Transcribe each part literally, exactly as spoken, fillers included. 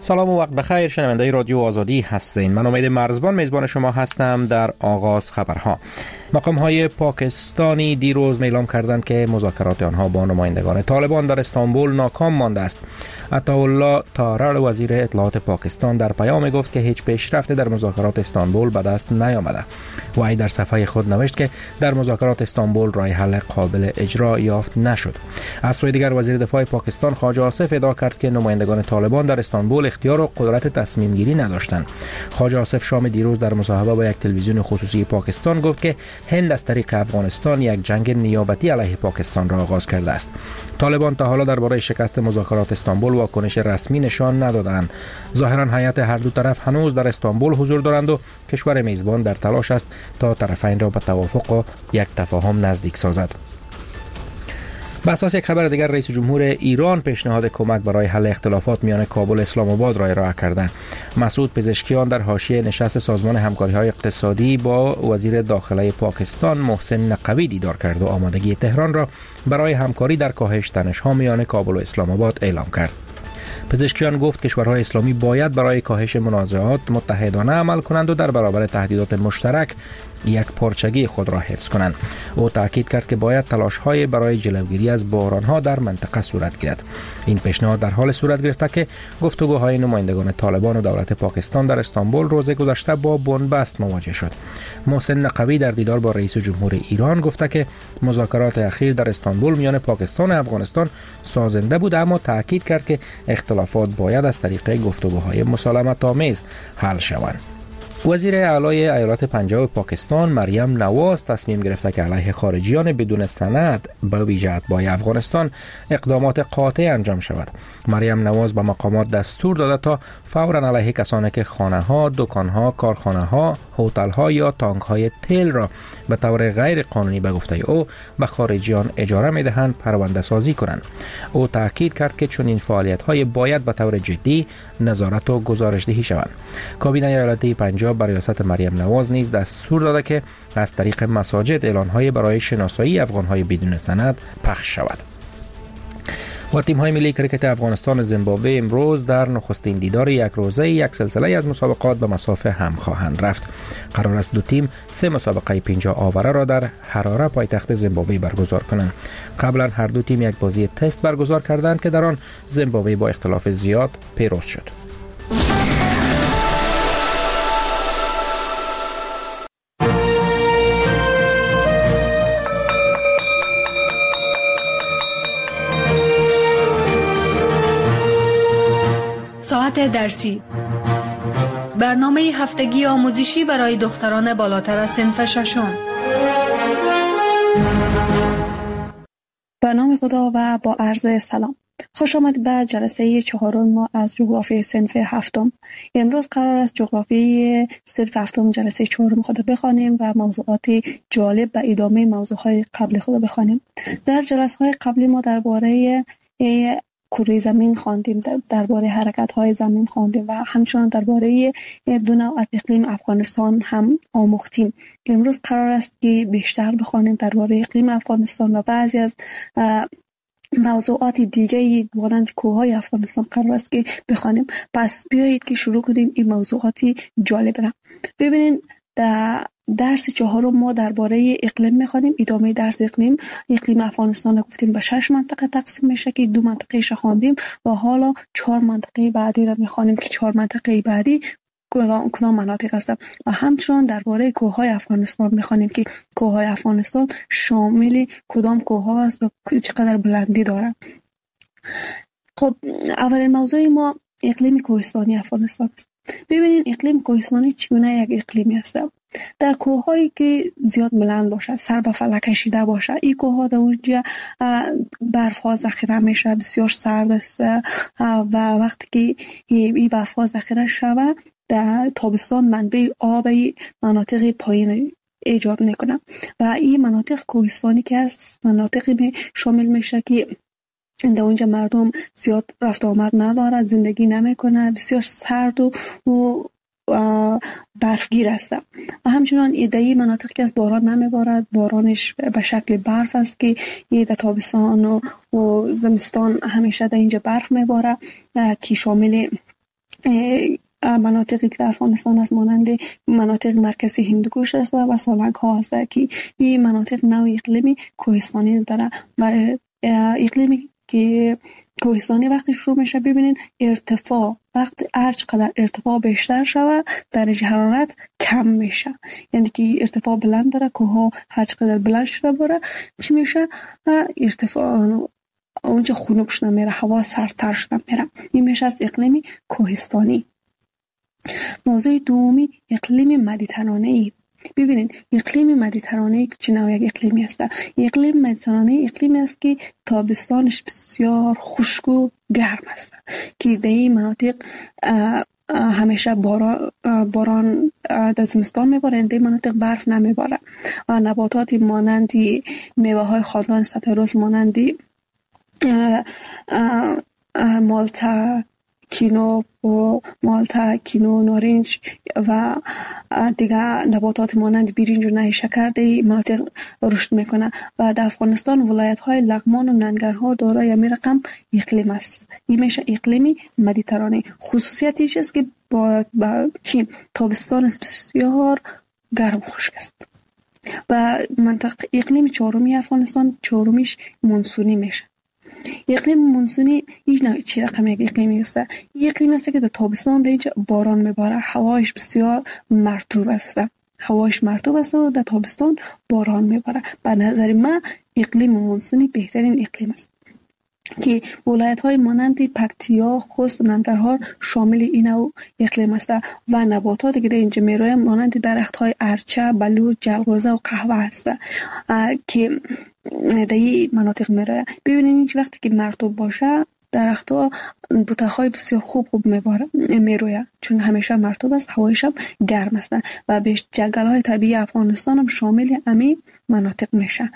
سلام و وقت بخیر، شنونده رادیو آزادی هستین. من امید مرزبان میزبان شما هستم. در آغاز خبرها: مقام های پاکستانی دیروز اعلام کردند که مذاکرات آنها با نمایندگان طالبان در استانبول ناکام مانده است. عطاالله طارر وزیر اطلاعات پاکستان در پیام گفت که هیچ پیشرفتی در مذاکرات استانبول به دست نیامده. وی در صفحه خود نوشت که در مذاکرات استانبول راه حل قابل اجرا یافت نشد. از سوی دیگر وزیر دفاع پاکستان خواجه آصف ادعا کرد که نمایندگان طالبان در استانبول اختیار و قدرت تصمیم گیری نداشتند. خواجه آصف شام دیروز در مصاحبه با یک تلویزیون خصوصی پاکستان گفت که هند از طریق افغانستان یک جنگ نیابتی علیه پاکستان را آغاز کرده است. طالبان تا حالا درباره شکست مذاکرات استانبول واکنش رسمی نشان ندادند. ظاهرا هیئت هر دو طرف هنوز در استانبول حضور دارند و کشور میزبان در تلاش است تا طرفین را به توافق و یک تفاهم نزدیک سازد. به اساس یک خبر دیگر، رئیس جمهور ایران پیشنهاد کمک برای حل اختلافات میان کابل و اسلام آباد را ارائه کرده. مسعود پزشکیان در حاشیه نشست سازمان همکاری‌های اقتصادی با وزیر داخله پاکستان محسن نقوی دیدار کرد و آمادگی تهران را برای همکاری در کاهش تنش‌ها میان کابل و اسلام آباد اعلام کرد. پزشکیان گفت کشورهای اسلامی باید برای کاهش منازعات متحدانه عمل کنند و در برابر تهدیدات مشترک یک پارچگی خود را حفظ کنند. او تاکید کرد که باید تلاش‌های برای جلوگیری از بحران‌ها در منطقه صورت گیرد. این پیشنهاد در حال صورت گرفته که گفتگوهای نمایندگان طالبان و دولت پاکستان در استانبول روز گذشته با بنبست مواجه شد. محسن نقوی در دیدار با رئیس جمهور ایران گفته که مذاکرات اخیر در استانبول میان پاکستان و افغانستان سازنده بود، اما تاکید کرد که اختلافات باید از طریق گفتگوهای مسالمت‌آمیز حل شوند. وزیر اعلی ایالات پنجاب پاکستان مریم نواز تصمیم گرفته که علیه خارجیان بدون سند به ویژه اتباع افغانستان اقدامات قاطع انجام شود. مریم نواز به مقامات دستور داده تا فوراً علیه کسانی که خانه‌ها، دکان‌ها، کارخانه‌ها، هتل‌ها یا تانک‌های تیل را به طور غیر قانونی به گفته او به خارجیان اجاره می‌دهند پرونده سازی کنند. او تاکید کرد که چنین فعالیت‌های باید به طور جدی نظارت و گزارش‌دهی شوند. کابینه ایالتی پنجاب بر ریاست مریم نواز نیز دستور داده که از طریق مساجد اعلان‌های برای شناسایی افغان‌های بدون سند پخش شود. و تیم‌های ملی کریکت افغانستان و زیمبابوه امروز در نخستین دیدار یک روزه یک سلسله از مسابقات به مسافه هم خواهند رفت. قرار است دو تیم سه مسابقه پنجاه آوره را در حراره پایتخت زیمبابوه برگزار کنند. قبلا هر دو تیم یک بازی تست برگزار کردند که در آن زیمبابوه با اختلاف زیاد پیروز شد. ساعت درسی، برنامه هفتگی آموزشی برای دختران بالاتر از صنف ششم. به نام خدا و با عرض سلام. خوش آمد به جلسه چهارم ما از جغرافی صنف هفتم. امروز قرار است جغرافی صنف هفتم جلسه چهارم خود بخوانیم و موضوعات جالب به ادامه موضوعهای قبل خود بخوانیم. در جلسه‌های قبلی ما درباره کره زمین خواندیم، درباره حرکت‌های زمین خواندیم و همچنان درباره دو نوع از اقلیم افغانستان هم آموختیم. امروز قرار است که بیشتر بخوانیم درباره اقلیم افغانستان و بعضی از موضوعات دیگه مانند کوههای افغانستان قرار است که بخوانیم. پس بیایید که شروع کنیم این موضوعاتی جالب را. ببینید در درس چهارم ما درباره اقلیم می‌خوانیم. ادامه درس اقلیم اقلیم افغانستان گفتیم به شش منطقه تقسیم میشه که دو منطقه ش خواندیم و حالا چهار منطقه بعدی را می‌خوانیم که چهار منطقه بعدی کدام مناطق هستند و همچنان درباره کوههای افغانستان می‌خوانیم که کوههای افغانستان شامل کدام کوه‌ها است و چقدر بلندی دارند. خب اولین موضوع ما اقلیم کوهستانی افغانستان است. ببینید اقلیم کوهستانی چگونه یک اقلیمی است. در کوه‌هایی که زیاد بلند باشه، سر به فلک کشیده باشه، این کوه‌ها در اونجا برف‌ها ذخیره میشه، بسیار سرد است و وقتی که این برف‌ها ذخیره شوه در تابستان منبع آب مناطق پایین ایجاد میکنه و این مناطق کوهستانی که است مناطقی شامل میشه که در اونجا مردم زیاد رفت آمد نداره، زندگی نمیکنه، بسیار سرد و, و برفگیر است و همچنان ایدهی مناطق که از باران نمیبارد، بارانش به شکل برف است که در تابستان و, و زمستان همیشه در اینجا برف میباره که شامل مناطقی که در افغانستان است مانند مناطق مرکزی هندوکش است و سالنگ ها است که این مناطق نوع اقلیمی کوهستانی داره و اقلیمی که کوهستانی وقتی شروع میشه ببینین ارتفاع وقتی هر چقدر ارتفاع بیشتر شوه درجه حرارت کم میشه، یعنی که ارتفاع بلند داره کوه ها هر چقدر بلند شده بره چی میشه ارتفاع اونجا خنک شده میره، هوا سردتر شده میره. این میشه از اقلیمی کوهستانی. موضوع دومی اقلیم مدیترانه‌ای. ببینید اقلیم مدیترانه‌ای چه نوع اقلیمی است؟ اقلیم مدیترانه‌ای اقلیمی است که تابستانش بسیار خشک و گرم است که در این مناطق همیشه باران باران در زمستان میباره، در مناطق برف نمیباره و نباتات مانند میوه های خاندان ستروس مانند مالتا کینو و مالتا کینو نارنج و دیگه نباتات مانند برنج و نیشکر در مناطق رشد میکنه و در افغانستان ولایت های لغمان و ننگرهار دارای همین رقم اقلیم است. این میشه اقلیمی مدیترانه. خصوصیتش است که با, با چین تابستان بسیار گرم خشک است و منطقه اقلیم چهارمی افغانستان چهارمیش مونسونی میشه. اقلیم مونسونی هیچ نوع چی رقم یک اقلیمی است. یک اقلیم است که در تابستان در اینجا باران میباره، هوایش بسیار مرطوب است هوایش مرطوب است و در تابستان باران میباره. به نظر من اقلیم مونسونی بهترین اقلیم است که ولایت های مانند پکتیا، خوست و ننگرهار شامل این نوع اقلیم است و نباتاتی که در اینجا میرویم مانند درخت های ارچه، بلوط، جلغوزه و قهوه است که در این مناطق میرویم. ببینید هیچ وقتی که مرطوب باشه درخت ها بوته‌های بسیار خوب خوب میباره میروید چون همیشه مرطوب است، هوایش هم گرم است و بیش جنگل های طبیعی افغانستان هم شامل همین مناطق میشه.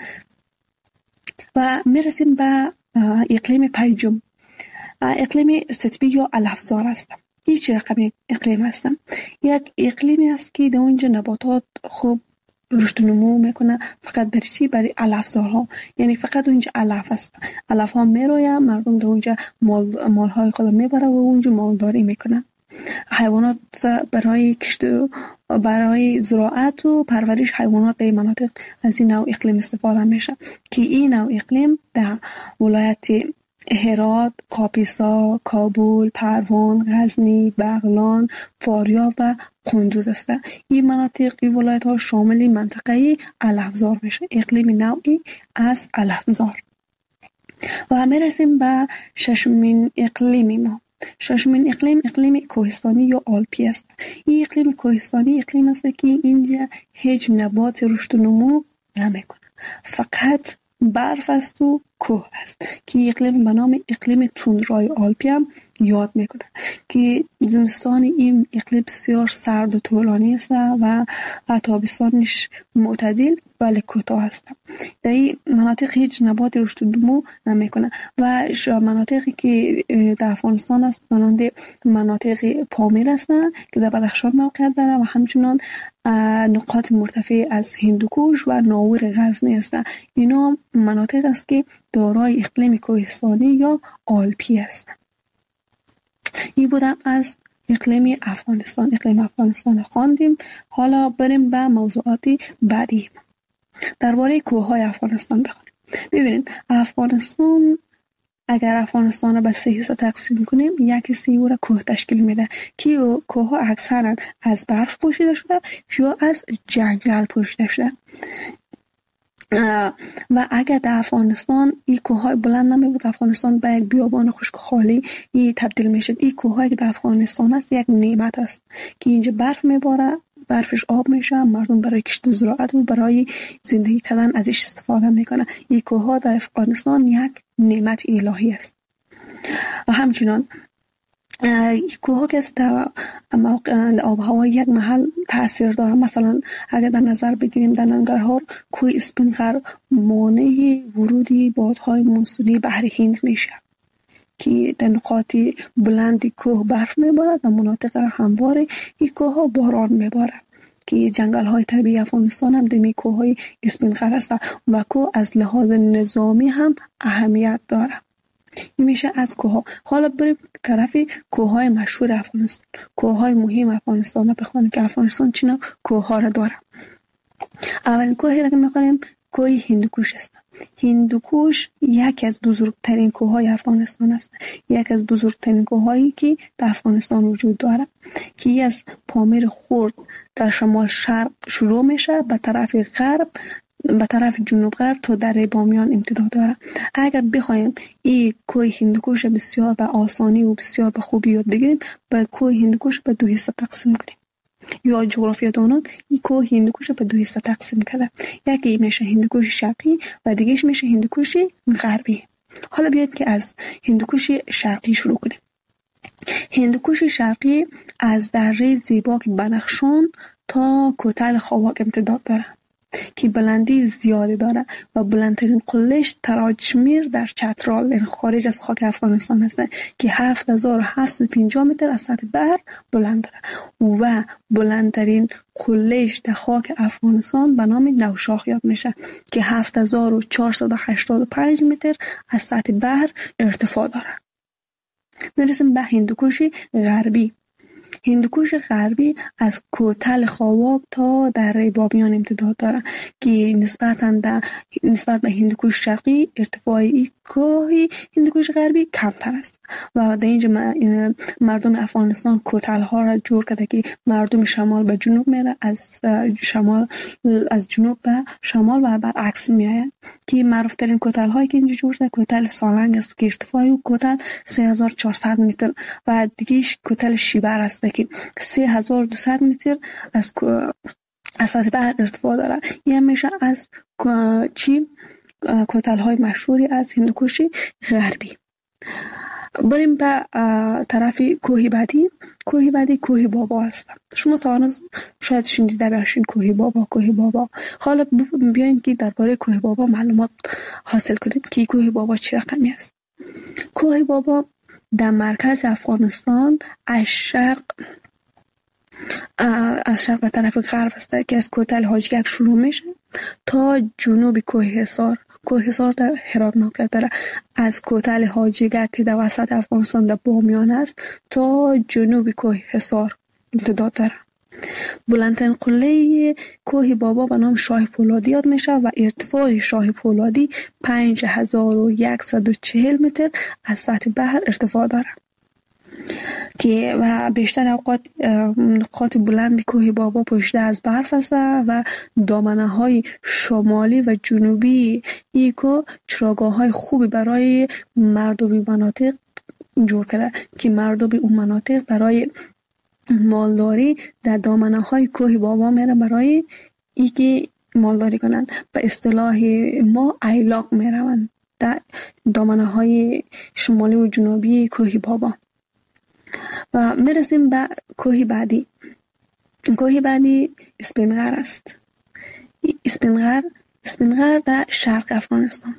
و میرسیم به اقلیم پنجم، اقلیم ستبی یا علفزار است. این چه رقم اقلیم است؟ یک اقلیمی است که در اونجا نباتات خوب رشد و نمو میکنه فقط برای چی؟ برای علفزارها، یعنی فقط اونجا علف است، علف ها میروید، مردم در اونجا مال مالهای خود میبره و اونجا مالداری میکنه. حیوانات برای کشت برای زراعت و پرورش حیوانات در مناطق از این نوع اقلیم استفاده میشه که این نوع اقلیم در ولایت هرات، کاپیسا، کابل، پروان، غزنی، بغلان، فاریاب و قندوز است. این مناطق این ولایت ها شامل منطقه علفزار میشه، اقلیم نوعی از علفزار. و میرسیم به ششمین اقلیم ما. ششمین اقلیم اقلیم کوهستانی یا آلپی است. این اقلیم کوهستانی اقلیم است که اینجا هیچ نبات رشد و نمو نمیکنه، فقط برف است و کوه است که اقلیم به نام اقلیم توندرای آلپی هم یاد میکنه که زمستان این اقلیم بسیار سرد و طولانی است و تابستانش معتدل ولی کوتاه است. در این مناطق هیچ نبات رشد و نمو نمیکنه و مناطقی که در افغانستان است مانند مناطق پامیر هستند که در بدخشان موقعیت داره و همچنان نقاط مرتفع از هندوکش و ناور غزنی هستند. اینا مناطق است که دارای اقلیم کوهستانی یا آلپی است. این بودم از اقلیم افغانستان. اقلیم افغانستان خواندیم. حالا بریم به موضوعات بعدی. درباره کوههای افغانستان بخونیم. ببینید افغانستان اگر افغانستان را به سه حصه تقسیم کنیم یک حصه او را کوه تشکیل میده که کوه ها اکثرا از برف پوشیده شده یا از جنگل پوشیده شده و اگر در افغانستان این کوههای بلند نمی بود افغانستان به یک بیابان خشک خالی ای تبدیل میشد. این کوههایی که در افغانستان است یک نعمت است که اینجا برف میباره، برفش آب میشه، مردم برای کشت و زراعت و برای زندگی کردن ازش استفاده میکنه. این کوهها در افغانستان یک نعمت الهی است. و همچنان کوه که در آب و هوا یک محل تاثیر داره. مثلا اگر در نظر بگیریم در ننگرهار کوه اسپینقر مانع ورودی بادهای مونسونی بحر هند میشه که در نقاط بلند کوه برف میباره، در مناطق هموار این کوه ها باران میباره که جنگل های طبیعی افغانستان هم دمی کوه های اسپینقر است و کوه از لحاظ نظامی هم اهمیت داره. این میشه از کوه. حالا بریم طرف کوههای مشهور افغانستان، کوههای مهم افغانستان رو بخونیم که افغانستان چینا کوه ها رو داره. اولین کوهی را که میخونیم کوه هندوکوش است. هندوکوش یکی از بزرگترین کوههای افغانستان است، یکی از بزرگترین کوههایی که در افغانستان وجود داره که از پامیر خورد در شمال شرق شروع میشه به طرف غرب، به طرف جنوب غرب تا دره بامیان امتداد داره. اگر بخوایم این کوه هندوکوش بسیار به آسانی و بسیار به خوبی یاد بگیریم، به کوه هندوکوش به دو حصه تقسیم کنیم. یا جغرافیادانان این کوه هندوکوش به دو حصه تقسیم کرده، یکی میشه هندوکوش شرقی و دیگهش میشه هندوکوش غربی. حالا بیاید که از هندوکوش شرقی شروع کنیم. هندوکوش شرقی از دره زیباک بنفشان تا کوتل خواک امتداد داره که بلندی زیاده داره و بلندترین قلهش تراجمیر در چترال، این خارج از خاک افغانستان هست که هفت هزار و هفتصد و پنجاه متر از سطح بحر بلند داره و بلندترین قلهش در خاک افغانستان به نام نوشاخ یاد میشه که هفت هزار و چهارصد و هشتاد و پنج متر از سطح بحر ارتفاع داره. میرسیم به هندوکوش غربی. هندوکوش غربی از کوتل خواک تا دره بامیان امتداد داره که نسبتاً در نسبت به هندوکوش شرقی ارتفاع این کوه هندوکوش غربی کمتر است و در اینجا مردم افغانستان کوتل ها را جور کرده که مردم شمال به جنوب میره، از شمال از جنوب به شمال و برعکس میآید که معروف ترین کوتل هایی که اینجا جور شده کوتل سالنگ است که ارتفاع او کوتل سه هزار و چهارصد متر و دیگهش کوتل شیبر است که سه هزار و دویست متر از از سطح بحر ارتفاع داره. این میشه از چی کوتل های مشهوری از هندوکوش غربی. بریم به طرف کوه بعدی. کوه بعدی کوه بابا است. شما تا هنوز شاید شنیده باشین کوه بابا کوه بابا. حالا بیاین که درباره کوه بابا معلومات حاصل کنید که کوه بابا چه رقمی است. کوه بابا در مرکز افغانستان از شرق از شرق به طرف غرب است که از کوتل حاجگک شروع میشه تا جنوب کوه حصار. کوه حصار در هرات موقعیت داره. از کوتل حاجگک که در وسط افغانستان در بامیان است تا جنوب کوه حصار امتداد داره. بلندترین قله کوه بابا به نام شاه فولادی یاد میشه و ارتفاع شاه فولادی پنج هزار و صد و چهل متر از سطح بحر ارتفاع داره که و بیشتر اوقات نقاط بلند کوه بابا پوشیده از برف است و دامنه های شمالی و جنوبی ای کوه چراگاه های خوبی برای مردم مناطق جور کرده که مردم اون مناطق برای مالداری در دامنه های کوه بابا میره برای ای که مالداری کنند. به اصطلاح ما ایلاق میروند در دامنه های شمالی و جنوبی کوه بابا. و میرسیم به کوه بعدی. کوه بعدی اسپینغر است. اسپینغر اسپینغر در شرق افغانستان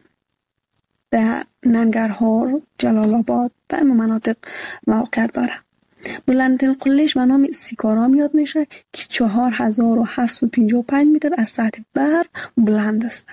در ننگرهار، جلال آباد در مناطق موقعیت داره. بلندترین قلهش به نام سیکارام یاد میشه که چهار هزار و هفتصد و پنجاه و پنج متر از سطح بحر بلند است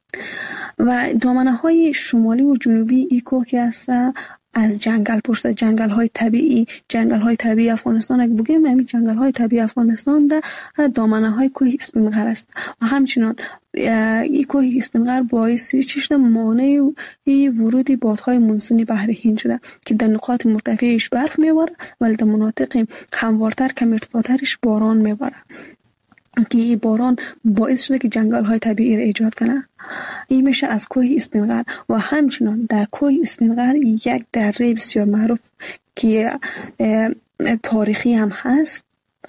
و دامنه های شمالی و جنوبی ای کوه که است از جنگل پشت جنگل های طبیعی جنگل های طبیعی افغانستان اگه بگیم همین جنگل های طبیعی افغانستان در دامنه های کوه اسپینغر است و همچنان این کوه اسپینغر باعث چشم مانع ورود بادهای مونسونی بحر هند شده که در نقاط مرتفعش برف میباره ولی در مناطق هموارتر کم ارتفاعترش باران میباره که باران باعث شده که جنگل های طبیعی را ایجاد کنه. این میشه از کوه اسپینغر و همچنان در کوه اسپینغر یک دره بسیار معروف که تاریخی هم هست،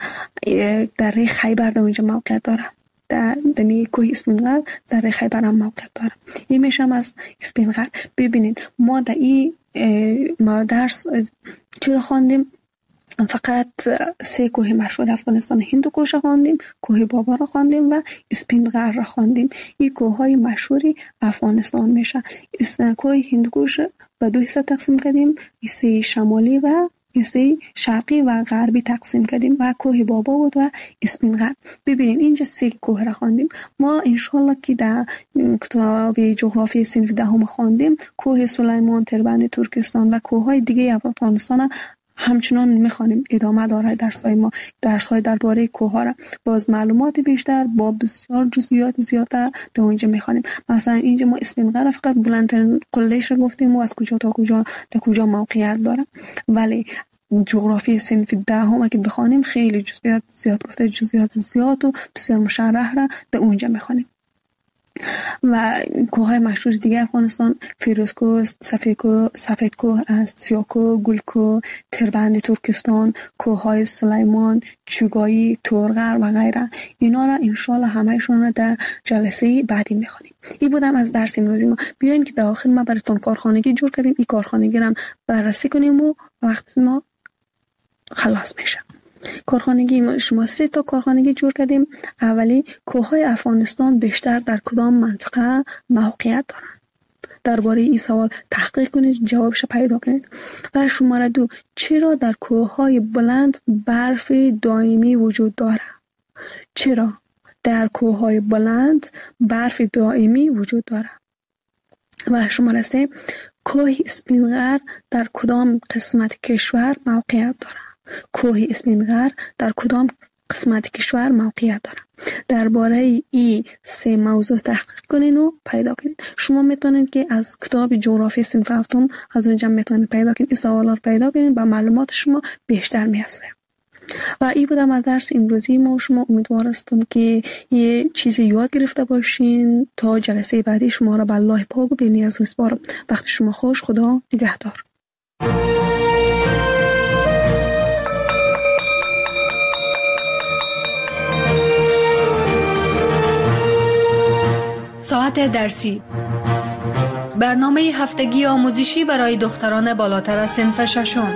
دره خیبر در اونجا موقعیت داره. در دمی کوه اسپینغر دره خیبر هم موقعیت داره. این میشه از اسپینغر. ببینید ما در این ما درس چرا خواندیم؟ فقط سه کوه مشهور افغانستان هندوکوش را خواندیم، کوه بابا را خواندیم و اسپینغر را خواندیم. این کوه های مشهوری افغانستان میشه. کوه هندوکوش به دو حصه تقسیم کردیم، حصه شمالی و حصه شرقی و غربی تقسیم کردیم و کوه بابا بود و اسپین غر. ببینید اینجا سه کوه را خواندیم. ما انشالله که در کتاب جغرافی صنف دهم خواندیم کوه سلیمان، تربند ترکستان و کوههای دیگه افغانستان همچنان میخوانیم. ادامه داره درس های ما، درس های درباره کوه ها را باز معلومات بیشتر با بسیار جزئیات زیادتر در اونجا میخوانیم. مثلا اینجا ما اسپین غر فقط بلندترین قلهش را گفتیم و از کجا تا کجا تا کجا موقعیت داره، ولی جغرافی صنف دهم که بخوانیم خیلی جزئیات زیاد گفته، جزئیات زیاد و بسیار مشرح را در اونجا میخوانیم. و کوههای مشهور دیگه افغانستان فیروزکوه، سفیدکوه، سفیدکوه است، سیاکوه، گلکوه، تربند ترکستان، کوههای سلیمان، چوگایی، تورغر و غیره. اینا را انشالله همهشون را در جلسه بعدی میخوانیم. این بودم از درس امروزی ما. بیاین که در آخر ما براتون کارخانگی جور کردیم، این کارخانگی را بررسی کنیم و وقت ما خلاص میشه. کارخانگی شما سه تا کارخانگی جور کردیم. اولی کوههای افغانستان بیشتر در کدام منطقه موقعیت دارند؟ درباره این سوال تحقیق کنید، جوابش پیدا کنید. و شماره دو، چرا در کوههای بلند برف دائمی وجود داره؟ چرا در کوههای بلند برف دائمی وجود داره؟ و شماره سه، کوه اسپین غر در کدام قسمت کشور موقعیت داره؟ کوه اسپین غر در کدام قسمت کشور موقعیت داره؟ درباره این سه موضوع تحقیق کنین و پیدا کنین. شما میتونید که از کتاب جغرافی صنف هفتم از اونجا میتونید پیدا کنین، این سوالا رو پیدا کنین و معلومات شما بیشتر میافزه. و این بودم از درس امروزی ما. شما امیدوارستم که یه چیزی یاد گرفته باشین. تا جلسه بعدی شما را به الله پاک و بی‌نیاز میسپارم. وقت شما خوش. خدا نگهدار. ساعت درسی، برنامه هفتگی آموزشی برای دختران بالاتر از صنف ششم.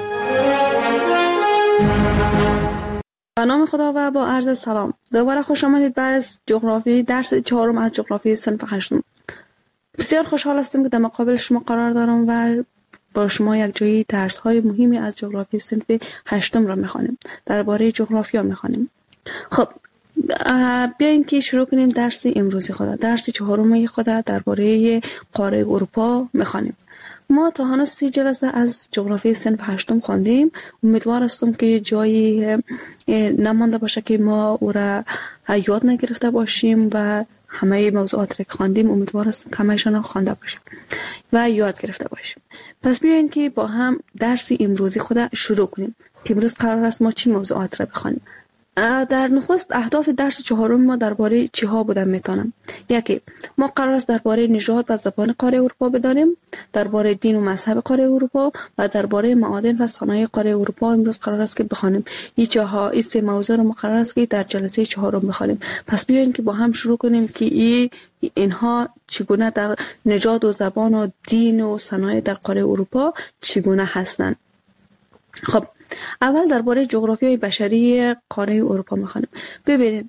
به نام خدا و با عرض سلام. دوباره خوش آمدید به از جغرافی درس چهارم از جغرافی صنف هشتم. بسیار خوشحال هستم که در مقابل شما قرار دارم و با شما یک جایی درس های مهمی از جغرافی صنف هشتم را میخوانیم. درباره جغرافیا میخوانیم. خب بیاین که شروع کنیم درس امروزی خود. درس چهارم خود درباره قاره اروپا میخوانیم. ما تا هنوز سی جلسه از جغرافی صنف هشتم خواندیم. امیدوار هستم که جایی نمانده باشه که ما او را یاد نگرفته باشیم و همه موضوعات را که خواندیم امیدوار هستم که همه‌شان خوانده باشیم و یاد گرفته باشیم. پس بیاین که با هم درس امروزی خود شروع کنیم که امروز قرار است ما چی موضوعات را بخوانیم. در نخست اهداف درس چهارم ما درباره چی ها بودن میتونم. یکی، ما قرار است درباره نژاد و زبان قاره اروپا بدانیم، درباره دین و مذهب قاره اروپا و درباره معادن و صنایع قاره اروپا امروز قرار است که بخوانیم. این چهار این سه موضوع رو ما قرار است که در جلسه چهارم بخوانیم. پس بیاین که با هم شروع کنیم که این اینها چگونه در نژاد و زبان و دین و صنایع در قاره اروپا چگونه هستند. خب اول درباره جغرافیای بشری قاره اروپا میخوانیم. ببینید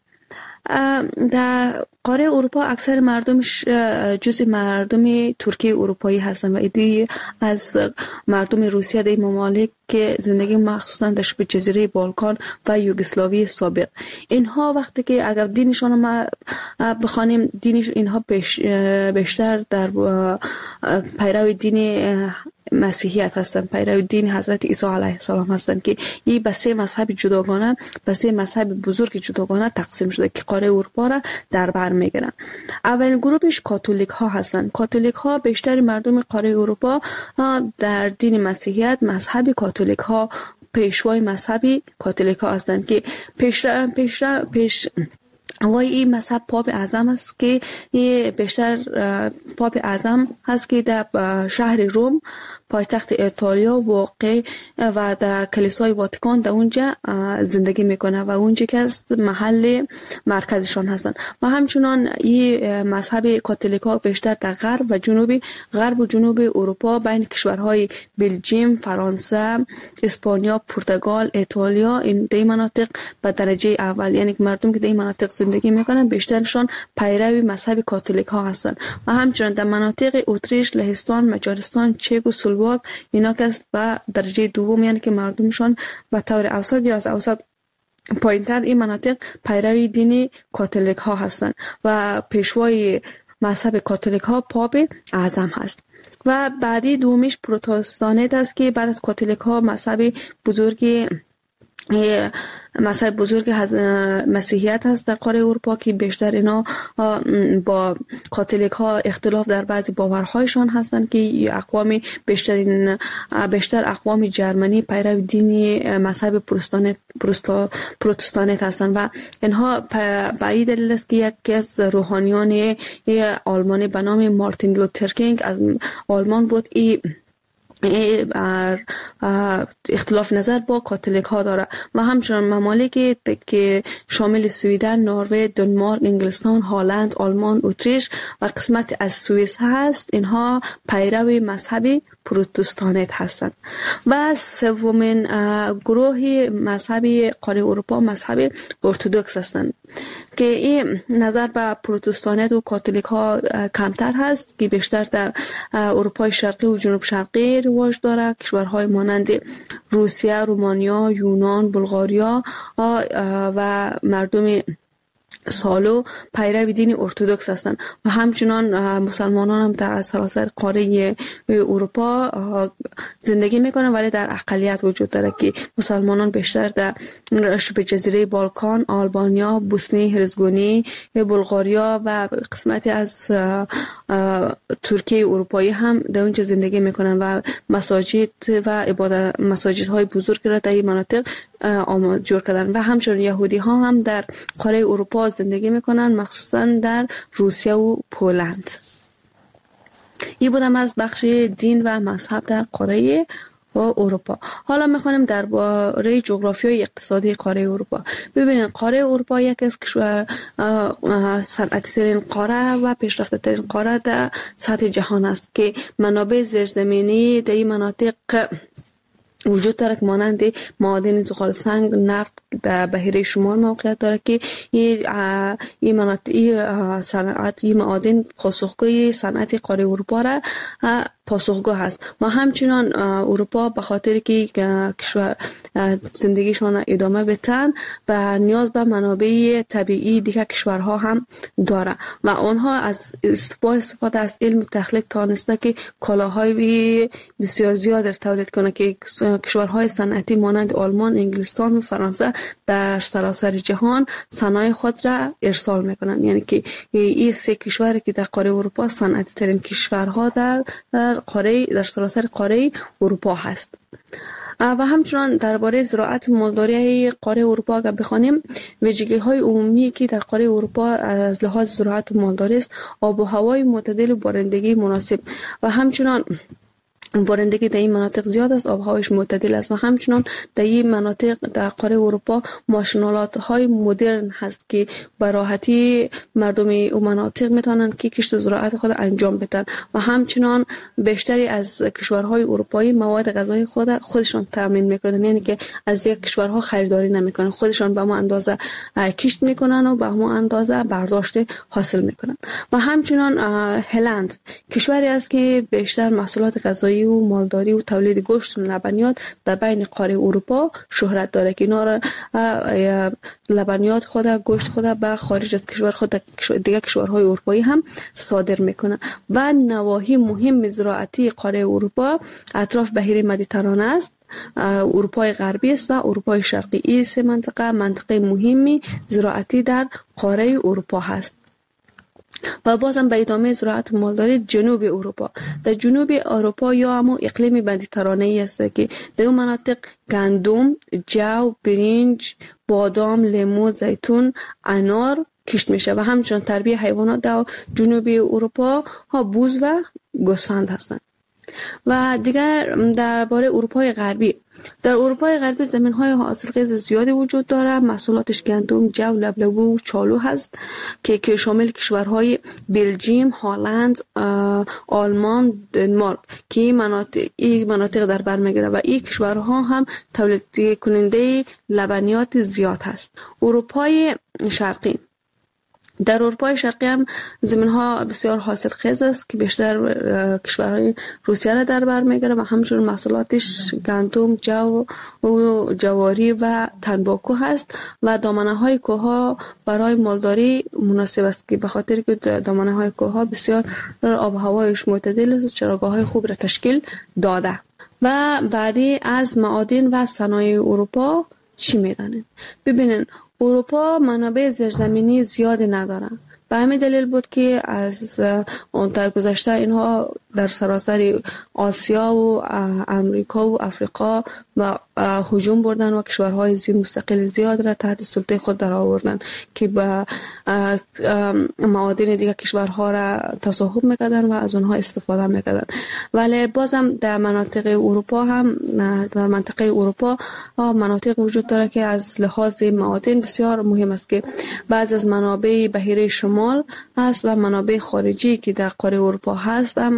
در قاره اروپا اکثر مردمش جزء مردم ترکیه اروپایی هستن و ایده از مردم روسیه در ممالک که زندگی مخصوصا در شبه جزیره بالکان و یوگسلاوی سابق. اینها وقتی که اگر دینشان ما بخوانیم دینش اینها بیشتر در پیرو دین مسیحیت هستند، پیرو دین حضرت عیسی علیه السلام هستند که این به سه مذهب جداگانه به سه مذهب بزرگ جداگانه تقسیم شده که قاره اروپا را در بر میگیرن. اولین گروهش کاتولیک ها هستند. کاتولیک ها بیشتر مردم قاره اروپا در دین مسیحیت مذهب کاتولیک ها پیشوای مذهبی کاتولیک ها هستند که پیش پیش پیش وای این مذهب پاپ اعظم است که بیشتر پاپ اعظم هست که در شهر روم پایتخت ایتالیا واقع و در کلیسای واتیکان در اونجا زندگی میکنه و اونجا که است محل مرکزشان هستند. و همچنان این مذهب کاتولیکا بیشتر در غرب و جنوب غرب و جنوب اروپا بین کشورهای بلژیم، فرانسه، اسپانیا، پرتغال، ایتالیا این دی مناطق به درجه اول، یعنی مردم که در این مناطق زندگی میکنن بیشترشان پیروی مذهب کاتولیک ها هستند و همچنین در مناطق اتریش، لهستان، مجارستان، چک و سلواک اینا که به درجه دوم، یعنی که مردمشان به طور اوسط یا از اوسط پایینتر این مناطق پیروی دین کاتولیک ها هستند و پیشوای مذهب کاتولیک ها پاپ اعظم هست. و بعدی دومیش پروتستانت است که بعد از کاتولیک ها مذهب بزرگی مذهب بزرگ مسیحیت هست در قاره اروپا که بیشتر اینا با کاتولیک ها اختلاف در بعضی باورهایشان هستند که اقوام بیشترین بیشتر اقوام جرمنی پیرو دینی مذهب پروتستانت پروتستانت هستند و اینها به این دلیل است که یکی از روحانیان آلمانی به نام مارتین لوتر کینگ از آلمان بود ای اختلاف نظر با کاتولیک ها داره و همچنان ممالک که شامل سویدن، نروژ، دانمارک، انگلستان، هلند، آلمان، اتریش و قسمت از سوئیس هست، اینها پیرو مذهب پروتستانت هستند. و سومین گروه مذهبی قاره اروپا مذهب ارتدوکس هستند که این نظر به پروتستانت و کاتولیک ها کمتر هست که بیشتر در اروپای شرقی و جنوب شرقی رواج داره. کشورهای مانند روسیه، رومانیا، یونان، بلغاریا و مردم سالو پیرو دین ارتدوکس هستند و همچنان مسلمانان هم در سراسر قاره اروپا زندگی میکنن، ولی در اقلیت وجود داره که مسلمانان بیشتر در شبه جزیره بالکان، آلبانیا، بوسنی هرزگونی، بلغاریا و قسمتی از ترکیه اروپایی هم در اونجا زندگی میکنن و مساجد و عبادت مساجدهای بزرگ را در این مناطق آماده جور کردن و همچنین یهودی ها هم در قاره اروپا زندگی میکنن، مخصوصا در روسیه و پولند. این بودم از بخش دین و مذهب در قاره اروپا. حالا میخوانیم درباره جغرافیای اقتصادی قاره اروپا. ببینید قاره اروپا یکی از کشور صنعتی ترین قاره و پیشرفته ترین قاره در سطح جهان است که منابع زیرزمینی در این مناطق وجود داره که مانند معادن زغال سنگ، نفت در بحیره شمال موقعیت داره که این مناطق صنعت این معادن پاسخگوی صنعت قاره اروپا را پاسخگو هست و همچنان اروپا به خاطر که کشور زندگیشان ادامه بدن و نیاز به منابع طبیعی دیگر کشورها هم داره و آنها از استفاده از علم تخلیق تانسته که کالاهای بسیار زیاد تولید کنه که کشورهای صنعتی مانند آلمان، انگلستان و فرانسه در سراسر جهان صنایع خود را ارسال میکنند. یعنی که این سه کشوری که در قاره اروپا صنعتی ترین کشورها در در قاره در سراسر قاره اروپا هست. و همچنان درباره زراعت و مالداری قاره اروپا اگر بخوانیم، ویژگی‌های عمومی که در قاره اروپا از لحاظ زراعت و مالداری است آب و هوای معتدل و بارندگی مناسب و همچنان بارندگی در این مناطق زیاد است، آب و هوایش معتدل است و همچنان در این مناطق در قاره اروپا ماشین‌آلات های مدرن هست که به راحتی مردم این مناطق میتونن که کشت و زراعت خود انجام بدن و همچنان بیشتری از کشورهای اروپایی مواد غذایی خود خودشان تامین میکنن، یعنی که از یک کشورها خریداری نمیکنن، خودشان به همون اندازه کشت میکنن و به همون اندازه برداشت حاصل میکنن. و همچنان هلند کشوری است که بیشتر محصولات غذایی و مالداری و تولید گوشت و لبنیات در بین قاره اروپا شهرت داره که اینا را لبنیات خود گوشت خود به خارج از کشور خود دیگر کشورهای اروپایی هم صادر میکنه. و نواحی مهم زراعتی قاره اروپا اطراف بحیره مدیترانه است، اروپای غربی است و اروپای شرقی. این سه منطقه منطقه مهمی زراعتی در قاره اروپا هست. و بازم به ادامه زراعت مالداری جنوب اروپا، در جنوب اروپا یا همون اقلیم مدیترانه‌ای است که در اون مناطق گندم، جو، برنج، بادام، لیمو، زیتون، انار کشت میشه و همچنین تربیت حیوانات در جنوب اروپا ها بوز و گوسفند هستند. و دیگر درباره اروپای غربی، در اروپای غربی زمین‌های حاصلخیز زیادی وجود داره، محصولاتش گندم، جو، لبلبو و چالو هست که که شامل کشورهای بلژیم، هلند، آلمان، دانمارک که این مناطق این مناطق در بر میگیره و این کشورها هم تولید کننده لبنیات زیاد هست. اروپای شرقی در اروپای شرقی هم زمین‌ها بسیار حاصلخیز است که بیشتر کشورهای روسیه را در بر می‌گیره و همچنین محصولاتش گندم، جو و جواری و تنباکو هست و دامنه‌های کوه‌ها برای مالداری مناسب است که به خاطر که دامنه‌های کوه‌ها بسیار آب و هوایش معتدل است، چراگاه‌های خوب را تشکیل داده. و بعدی از معادن و صنایع اروپا چی می‌دانید؟ ببینید اروپا منابع زیرزمینی زیادی نداره. به همین دلیل بود که از اون در گذشته اینها در سراسر آسیا و امریکا و افریقا و هجوم بردن و کشورهای زیر مستقل زیاد را تحت سلطه خود در آوردن که با معادن دیگر کشورها را تصاحب میکردن و از اونها استفاده میکردن. ولی بازم در مناطق اروپا هم در منطقه اروپا مناطق وجود داره که از لحاظ معادن بسیار مهم است که بعض از منابع بحیره شمال هست و منابع خارجی که در قاره اروپا هست هم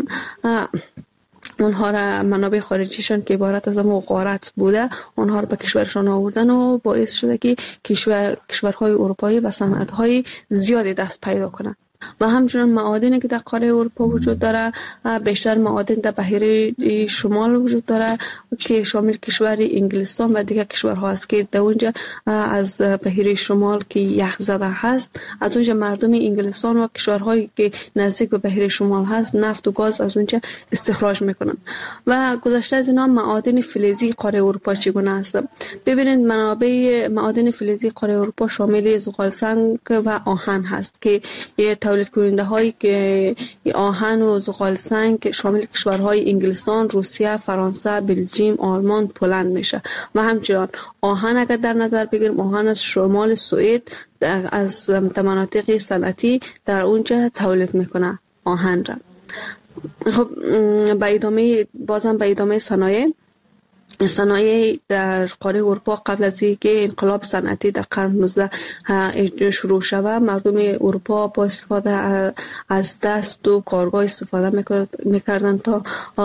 اونها را منابع خارجیشان که عبارت از غارت بوده اونها را به کشورشان آوردن و باعث شده که کشور کشورهای اروپایی و صنعت‌های زیادی دست پیدا کنند. و همچنین معادنی که در قاره اروپا وجود داره بیشتر معادن در بحیره شمال وجود داره که شامل کشور انگلستان و دیگر کشورها است که در اونجا از بحیره شمال که یخ زده هست از اونجا مردم انگلستان و کشورهایی که نزدیک به بحیره شمال هست نفت و گاز از اونجا استخراج میکنن. و گذشته از اینا معادن فلزی قاره اروپا چگونه است؟ ببینید منابع معادن فلزی قاره اروپا شامل زغال سنگ و آهن هست که تولید کننده هایی که آهن و زغال سنگ شامل کشورهای انگلستان، روسیه، فرانسه، بلژیم، آلمان، پولند میشه. و همچنین آهن اگر در نظر بگیریم آهن از شمال سوئد از مناطق صنعتی در اونجا تولید میکنه آهن را. خب به ادامه بازم به ادامه صنایع صنایع در قاره اروپا قبل از اینکه انقلاب صنعتی در قرن نوزده شروع شود مردم اروپا با استفاده از دست و کارگاه استفاده میکردن تا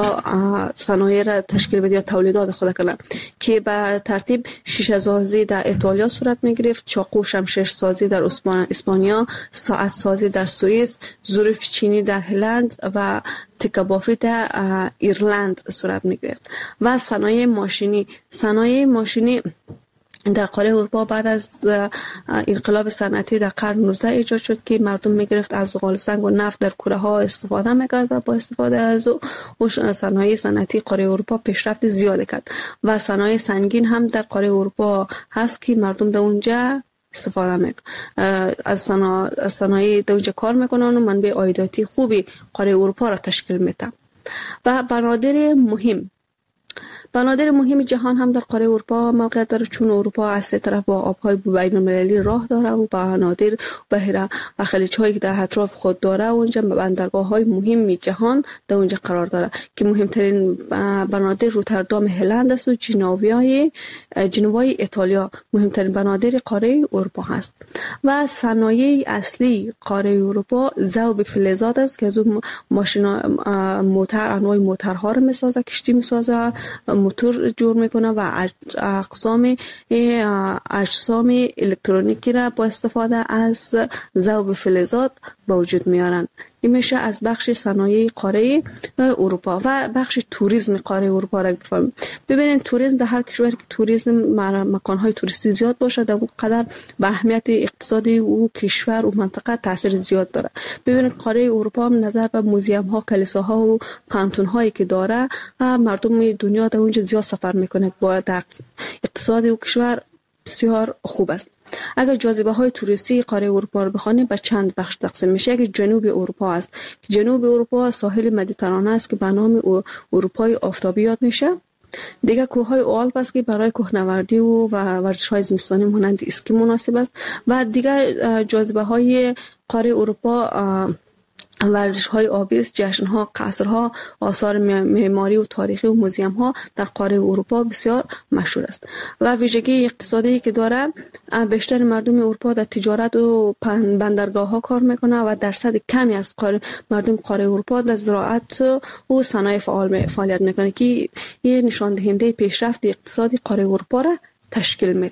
صنایع را تشکیل بده یا تولیدات خود کنند که به ترتیب شیشه سازی در ایتالیا صورت میگرفت، چاقو شمشیر سازی در اسپانیا، ساعت سازی در سوئیس، ظروف چینی در هلند و تکه بافی در ایرلند صورت میگرفت. و صنایع ماشینی صنایع ماشینی در قاره اروپا بعد از انقلاب صنعتی در قرن نوزده ایجاد شد که مردم میگرفت از زغال سنگ و نفت در کوره ها استفاده میکرد و با استفاده از او صنایع صنعتی قاره اروپا پیشرفت زیاد کرد. و صنایع سنگین هم در قاره اروپا هست که مردم در اونجا استفاده میکنن از صنایع در اونجا کار میکنن و منبع عایداتی خوبی قاره اروپا را تشکیل میده. و بنادر مهم بنادر مهم جهان هم در قاره اروپا موقعیت داره چون اروپا از سه طرف با آبهای بین‌المللی راه داره و بنادر بحیره و خلیج‌هایی که در اطراف خود داره اونجا بندرگاه‌های مهم جهان در اونجا قرار داره که مهمترین بنادر روتردام هلند است و جنوای جنوای ایتالیا مهمترین بنادر قاره اروپا هست. و صنایع اصلی قاره اروپا ذوب فلزات است که از اون ماشینا موتور انواع موتورها رو میسازه، کشتی میسازه، موتور جور میکنه و اقسام اجسام الکترونیکی را با استفاده از ذوب فلزات به وجود میارن. این میشه از بخش صنایع قاره اروپا. و بخش توریسم قاره اروپا را بفهمیم. ببینید توریسم در هر کشور که توریسم مکانهای توریستی زیاد باشه در اون قدر به اهمیت اقتصادی او کشور و منطقه تاثیر زیاد داره. ببینید قاره اروپا هم نظر به موزیم ها، کلیساها و پانتون هایی که داره مردم دنیا در اونجا زیاد سفر میکنه با اقتصاد او کشور بسیار خوب است. اگر جاذبه های توریستی قاره اروپا رو بخوانیم به چند بخش تقسیم میشه. که جنوب اروپا است که جنوب اروپا ساحل مدیترانه است که به نام اروپای آفتابی یاد میشه. دیگه کوههای آلپ است که برای کوهنوردی و ورزش‌های زمستانی مانند اسکی مناسب است. و دیگه جاذبه های قاره اروپا ورزش های آبی است، جشن ها، قصر ها، آثار معماری و تاریخی و موزیم ها در قاره اروپا بسیار مشهور است. و ویژگی اقتصادی که داره بیشتر مردم اروپا در تجارت و بندرگاه ها کار میکنه و درصد کمی از قاره مردم قاره اروپا در زراعت و صنایع فعال فعالیت میکنه که این نشان دهنده پیشرفت اقتصادی قاره اروپا را تشکیل میده.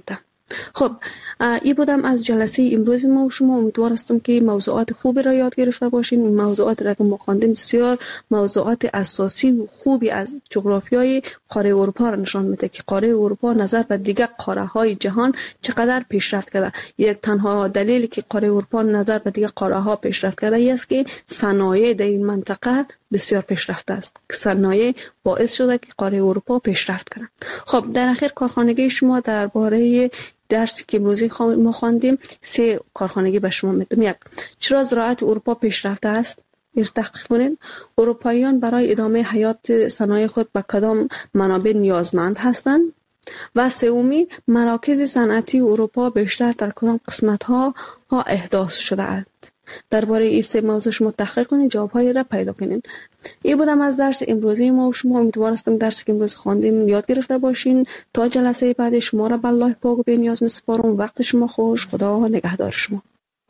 خب این بودم از جلسه امروز ما و شما. امیدوار هستم که موضوعات خوبی را یاد گرفته باشین. این موضوعات را که ما خواندیم بسیار موضوعات اساسی و خوبی از جغرافیای قاره اروپا را نشان میده که قاره اروپا نظر به دیگر قاره های جهان چقدر پیشرفت کرده. یک تنها دلیلی که قاره اروپا نظر به دیگر قاره ها پیشرفت کرده است که صنایع در این منطقه بسیار پیشرفته است. صنایع باعث شده که قاره اروپا پیشرفت کنه. خب در اخیر کارخانگی شما درباره درسی که امروزی ما خواندیم سه کارخانگی به شما میدم. یک، چرا زراعت اروپا پیشرفته است؟ این تحقیق کنید. اروپاییان برای ادامه حیات صنایع خود به کدام منابع نیازمند هستند؟ و سومی، مراکز صنعتی اروپا بیشتر در کدام قسمت ها ها احداث شده اند؟ درباره این سه موضوع شما تحقیق کنید، جواب‌های را پیدا کنید. این بودم از درس امروزی ما و شما. امیدوار هستم درسی که امروز خواندیم یاد گرفته باشین. تا جلسه بعد شما را به الله پاک و بی‌نیاز می‌سپارم. وقت شما خوش. خدا نگهدار شما.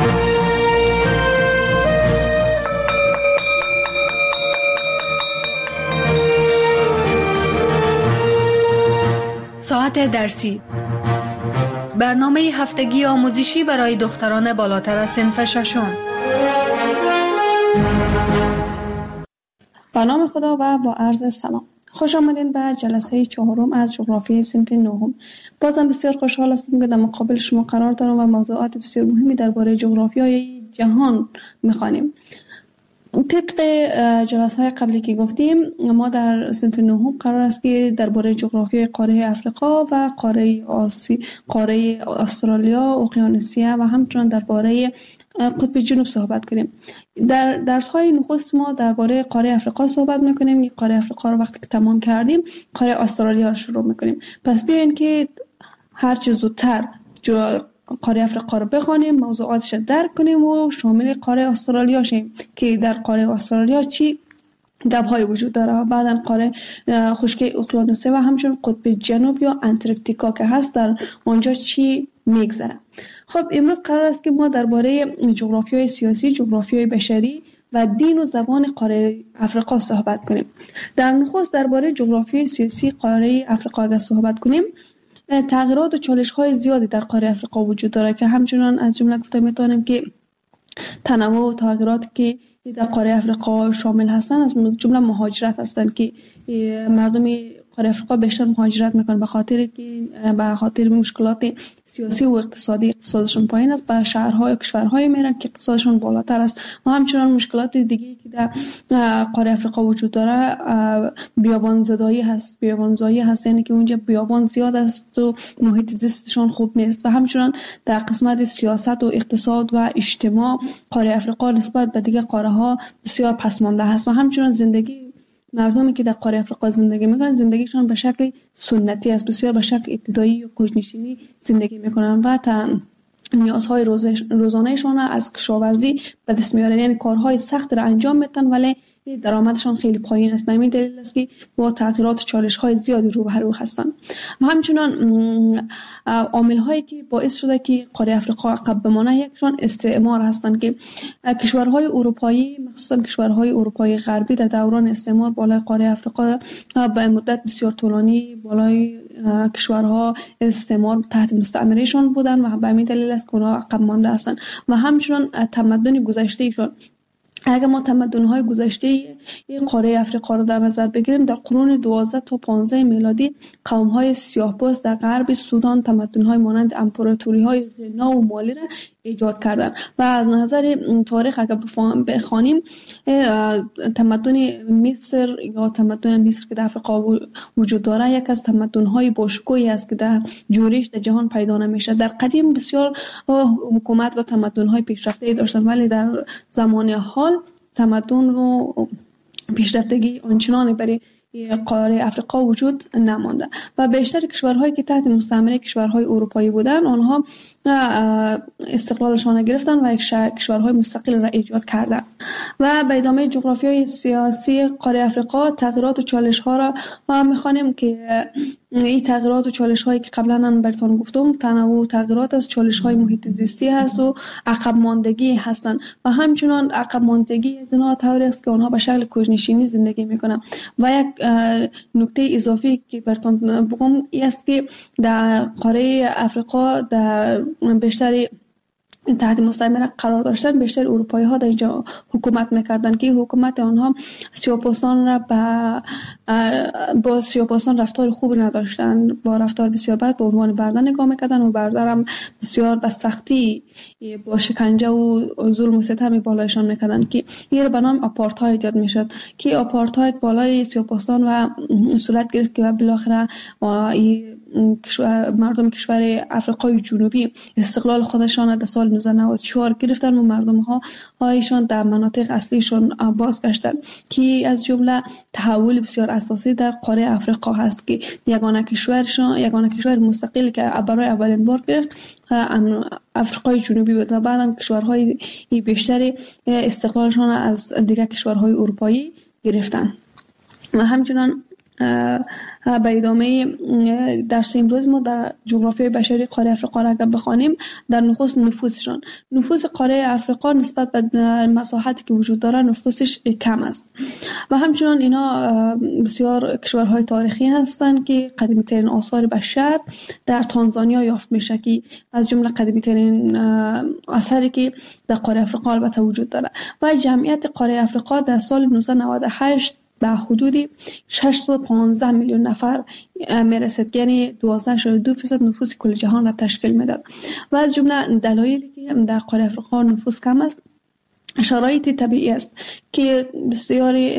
ساعت درسی، برنامه هفتگی آموزشی برای دختران بالاتر از صنف ششم. به نام خدا و با عرض سلام. خوش آمدین به جلسه چهارم از جغرافیای صنف نهم. بازم بسیار خوشحال هستم که در مقابل شما قرار دارم و موضوعات بسیار مهمی درباره جغرافیای جهان می‌خوانیم. طبق جلسه های قبلی که گفتیم، ما در صنف نهم قرار است که درباره جغرافیای قاره افریقا و قاره آسی، قاره استرالیا، اقیانوسیه و همچنین درباره قطب جنوب صحبت کنیم. در درس های نخست ما درباره قاره افریقا صحبت میکنیم. این قاره افریقا رو وقتی که تمام کردیم، قاره استرالیا رو شروع میکنیم. پس بیاین که هر چه زودتر جو قاره افریقا رو بخوانیم، موضوعاتش رو درک کنیم و شامل قاره استرالیا شیم که در قاره استرالیا چی گپ‌های وجود داره. بعداً قاره خشکی اقیانوسیه و همچنین قطب جنوب یا انتارکتیکا که هست، در اونجا چی میگذره. خب امروز قرار است که ما درباره جغرافیای سیاسی، جغرافیای بشری و دین و زبان قاره افریقا صحبت کنیم. در نخست درباره جغرافیای سیاسی قاره افریقا اگر صحبت کنیم، تغییرات و چالش‌های زیادی در قاره افریقا وجود داره که همچنان از جمله گفته میتونیم که تنوع و تغییراتی که در قاره افریقا شامل هستند از جمله مهاجرت هستند که مردم قاره افریقا بیشتر مهاجرت میکنن به خاطر که به خاطر مشکلات سیاسی و اقتصادی اقتصادشون پایین است، به شهرهای و کشورهای میرن که اقتصادشون بالاتر است. و همچنان مشکلات دیگه که در قاره افریقا وجود داره، بیابان زدایی هست، بیابان زایی هست، یعنی که اونجا بیابان زیاد است و محیط زیستشون خوب نیست. و همچنان در قسمت سیاست و اقتصاد و اجتماع قاره افریقا نسبت به دیگه قاره ها بسیار پسمانده هست. و همچنان زندگی مردمی که در قاره افریقا زندگی میکنن، زندگیشون به شکل سنتی است، بسیار به شکل ابتدایی و کوچ‌نشینی زندگی میکنن و تا نیازهای روزانه‌شان از کشاورزی به دست میارن، یعنی کارهای سخت را انجام میدن ولی درآمدشان خیلی پایین است. به همین دلیل است که با تغییرات و چالش‌های زیادی روبرو هستند. و همچنان عامل‌هایی که باعث شده که قاره افریقا عقب بمانه، یکشون استعمار هستند که کشورهای اروپایی، مخصوصا کشورهای اروپایی غربی، در دوران استعمار بالای قاره افریقا به مدت بسیار طولانی بالای کشورها استعمار تحت مستعمرهشون بودند و به همین دلیل است که اونها عقب مانده هستند. و همچنان تمدن گذشتهشون، اگر ما تمدن‌های گذشته قاره افریقا را در نظر بگیریم، در قرون دوازده تا پانزده میلادی قوم‌های سیاه‌پوست در غرب سودان تمدن‌های مانند امپراتوری‌های غنا و مالی را ایجاد کردند. و از نظر تاریخ اگر بخوانیم، تمدن مصر یا تمدن مصر که در افریقا وجود داره، یک از تمدن‌های باشکوهی است که در جوریش در جهان پیدا نمیشه. در قدیم بسیار حکومت و تمدن‌های پیشرفته داشتند ولی در زمان حال تمدن و پیشرفتگی آنچنانی برای قاره افریقا وجود نمانده. و بیشتر کشورهایی که تحت مستعمره کشورهای اروپایی بودند، آنها استقلالشان گرفتن و یک کشورهای مستقل را ایجاد کردند. و به ادامه جغرافیای سیاسی قاره افریقا، تغییرات و چالش‌ها را می‌خوانیم که این تغییرات و چالش هایی که قبلا هم براتون گفتم تنوع تغییرات از چالش های محیط زیستی هست و عقب ماندگی هستند و همچنان عقب ماندگی از اینها طوری است که آنها به شکل کوچ‌نشینی زندگی میکنند. و یک نکته اضافی که براتون بگم این است که در قاره افریقا در بیشتر تحت مستعمره قرار داشتن بیشتر اروپایی ها در اینجا حکومت میکردن که حکومت آنها سیاه‌پوستان را با با سیاه‌پوستان رفتار خوب نداشتن، با رفتار بسیار بد به عنوان برده نگاه میکردن و برده هم بسیار به سختی با شکنجه و ظلم و ستم بالایشان میکردن که این به نام آپارتاید یاد میشد که آپارتاید بالای سیاه‌پوستان و صورت گرفت که بالاخره مردم کشور افریقای جنوبی استقلال خودشان در سال نوزده نود و چهار گرفتن و مردم ها هایشان در مناطق اصلیشان بازگشتن که از جمله تحول بسیار اساسی در قاره افریقا هست که یگانه کشورشان یگانه کشور مستقل که برای اولین بار گرفت افریقای جنوبی بود و بعدم کشورهای بیشتر استقلالشان از دیگر کشورهای اروپایی گرفتن. و همچنان به ادامه درس امروز ما در جغرافیای بشری قاره افریقا را اگر بخوانیم در نخست نفوسشان نفوس قاره افریقا نسبت به مساحتی که وجود داره نفوسش کم است و همچنان اینا بسیار کشورهای تاریخی هستند که قدیمی ترین آثار بشر در تانزانیا یافت میشه که از جمله قدیمی ترین اثری که در قاره افریقا البته وجود داره و جمعیت قاره افریقا در سال نوزده نود و هشت به حدود ششصد و پانزده میلیون نفر میرسد، یعنی دوازده ممیز دو درصد نفوس کل جهان را تشکیل میداد و از جمله دلایلی که در قاره افریقا نفوس کم است شرایط طبیعی است که بسیاری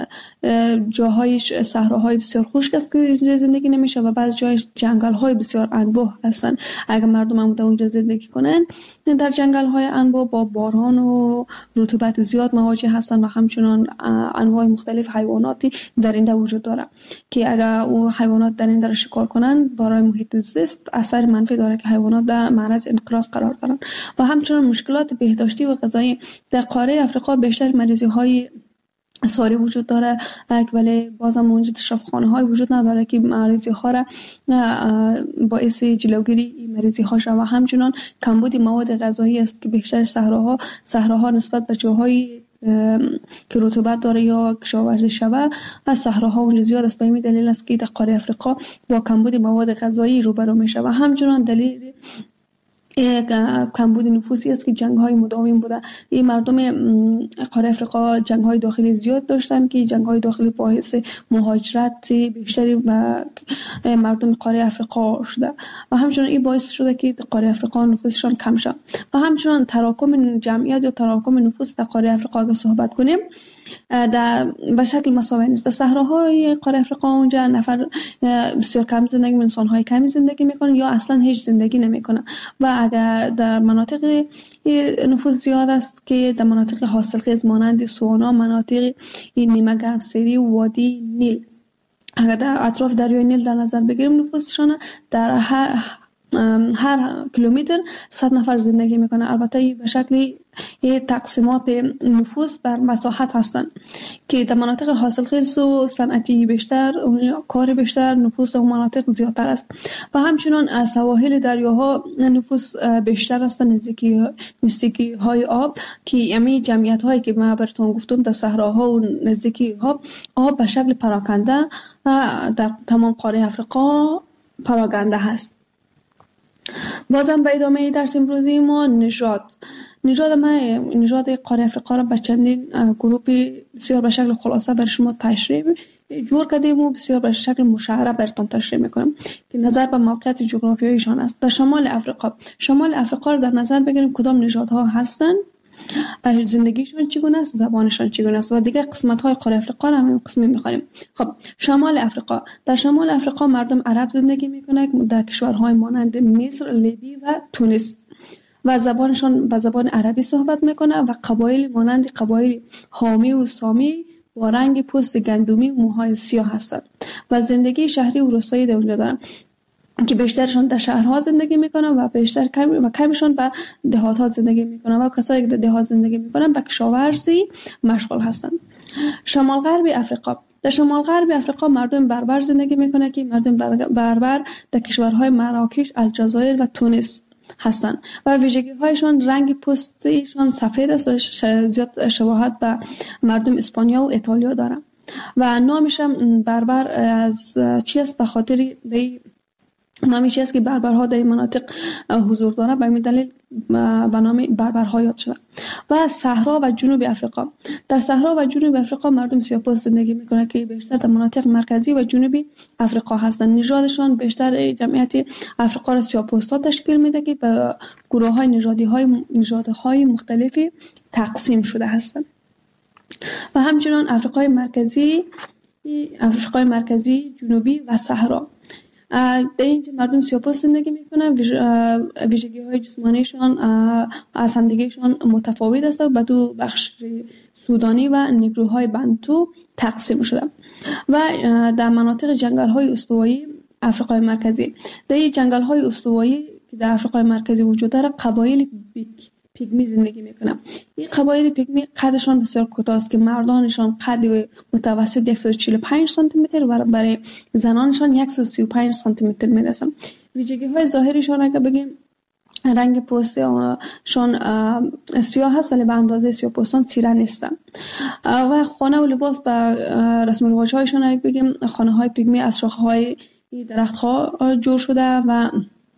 جاهایش صحراهای بسیار خشک است که زندگی نمیشه و بعض جایش جنگل های بسیار انبوه هستند. اگر مردم هم اونجا زندگی کنن در جنگل های انبوه با باران و رطوبت زیاد مواجه هستند و همچنان انواع مختلف حیواناتی در اینجا وجود داره که اگر او حیوانات در اینجا شکار کنن برای محیط زیست اثر منفی داره که حیوانات در معرض انقراض قرار دارن و همچنان مشکلات بهداشتی و غذایی در قاره افریقا بیشتر مریضی های ساری وجود داره ولی بازم اونجا شفاخانه های وجود نداره که مریضی ها را باعث جلوگیری مریضی ها شود و همچنان کمبود مواد غذایی است که بیشتر صحراها صحراها نسبت به جاهای که رطوبت داره یا کشاورزی شده از صحراها اونجا زیاد است. به این دلیل است که در قاره افریقا با کمبود مواد غذایی روبرو میشه و همچنان دلیل یک کمبود نفوسی است که جنگ های مداوم بوده. این مردم قاره افریقا جنگ های داخلی زیاد داشتن که جنگ های داخلی باعث مهاجرت بیشتری و مردم قاره افریقا شده و همچنان این باعث شده که قاره افریقا نفوسشان کم شد و همچنان تراکم جمعیت یا تراکم نفوس در قاره افریقا اگر صحبت کنیم در به شکل مساوی نیست. در صحراهای قاره افریقا اونجا نفر بسیار کم زندگی میکنن، انسان‌های کمی زندگی میکنن یا اصلا هیچ زندگی نمیکنن و اگر در مناطق نفوس زیاد است که در مناطق حاصلخیز مانند سوانا، مناطق نیمه گرمسیری و وادی نیل اگر در اطراف دریای نیل در نظر بگیریم نفوسشان در هر هر کیلومتر صد نفر زندگی میکنه. البته به شکل تقسیمات نفوس بر مساحت هستند که در مناطق حاصلخیز و صنعتی بیشتر کار بیشتر نفوس اون مناطق زیادتر است و همچنان سواحل دریاها نفوس بیشتر است نزدیکی نزدیکی های آب که امی جمعیت هایی که من براتون گفتم در صحراها و نزدیکی ها آب به شکل پراکنده در تمام قاره افریقا پراکنده هست. بازم به ادامه درس امروزی ما نژاد نژاد ما نژاد قاره افریقا را به چندین گروه بسیار به شکل خلاصه بر شما تشریح جور کردیم و بسیار به شکل مشخص براتون تشریح میکنم که نظر به موقعیت جغرافیاییشان است. در شمال افریقا شمال افریقا را در نظر بگیریم کدام نژادها هستند، زندگیشون چگونه است، زبانشون چگونه است و دیگر قسمت های قاره افریقا را همین قسمی می‌خوانیم. خب شمال افریقا در شمال افریقا مردم عرب زندگی میکنند در کشورهای مانند مصر، لیبی و تونس و زبانشون به زبان عربی صحبت میکنند و قبایل مانند قبایل حامی و سامی با رنگ پوست گندمی و موهای سیاه هستند و زندگی شهری و روستایی در اونجا دارند که بیشترشون در شهرها زندگی میکنن و بیشتر کم و کمشون به دهات‌ها زندگی میکنن و کسایی که در دهات زندگی میکنن به کشاورزی مشغول هستن. شمال غربی افریقا در شمال غرب افریقا مردم بربر زندگی میکنه که مردم بربر در کشورهای مراکش، الجزایر و تونس هستند و ویژگی هایشان رنگ پوستشان سفید است و زیاد شباهت به مردم اسپانیا و ایتالیا دارند و نامش هم بربر از چی است؟ به خاطر به نامی چی است که بربرها در این مناطق حضور دارند، به این دلیل به نام بربرها یاد شده. و صحرا و جنوب افریقا، در صحرا و جنوب افریقا مردم سیاه‌پوست زندگی میکنند که بیشتر در مناطق مرکزی و جنوبی افریقا هستند. نژادشان بیشتر جمعیت افریقا را سیاه‌پوست‌ها تشکیل میده که به گروه‌های نژادی‌های نژادهای مختلفی تقسیم شده هستند. و همچنین افریقای مرکزی، افریقای مرکزی، جنوبی و صحرا، در اینجا مردم سیاه‌پوست زندگی میکنن. ویژگی های جسمانیشان از همدیگهشان متفاوت است و به دو بخش سودانی و نیگروهای بنتو تقسیم شده. و در مناطق جنگل های استوایی افریقای مرکزی، در این جنگل های استوایی که در افریقای مرکزی وجود داره، قبایل بیک پیگمی زندگی میکنن. این قبایل پیگمی قدشان بسیار کوتاه است که مردانشان قد متوسط صد و چهل و پنج سانتی متر و برای زنانشان صد و سی و پنج سانتی متر میرسن. ویژگی های ظاهریشان اگه بگیم رنگ پوستشان سیاه هست ولی به اندازه سیاه‌پوستان تیره نیستن. و خانه و لباس به رسم و رواج هایشان اگه بگیم خانه های پیگمی از شاخه های درخت ها جور شده و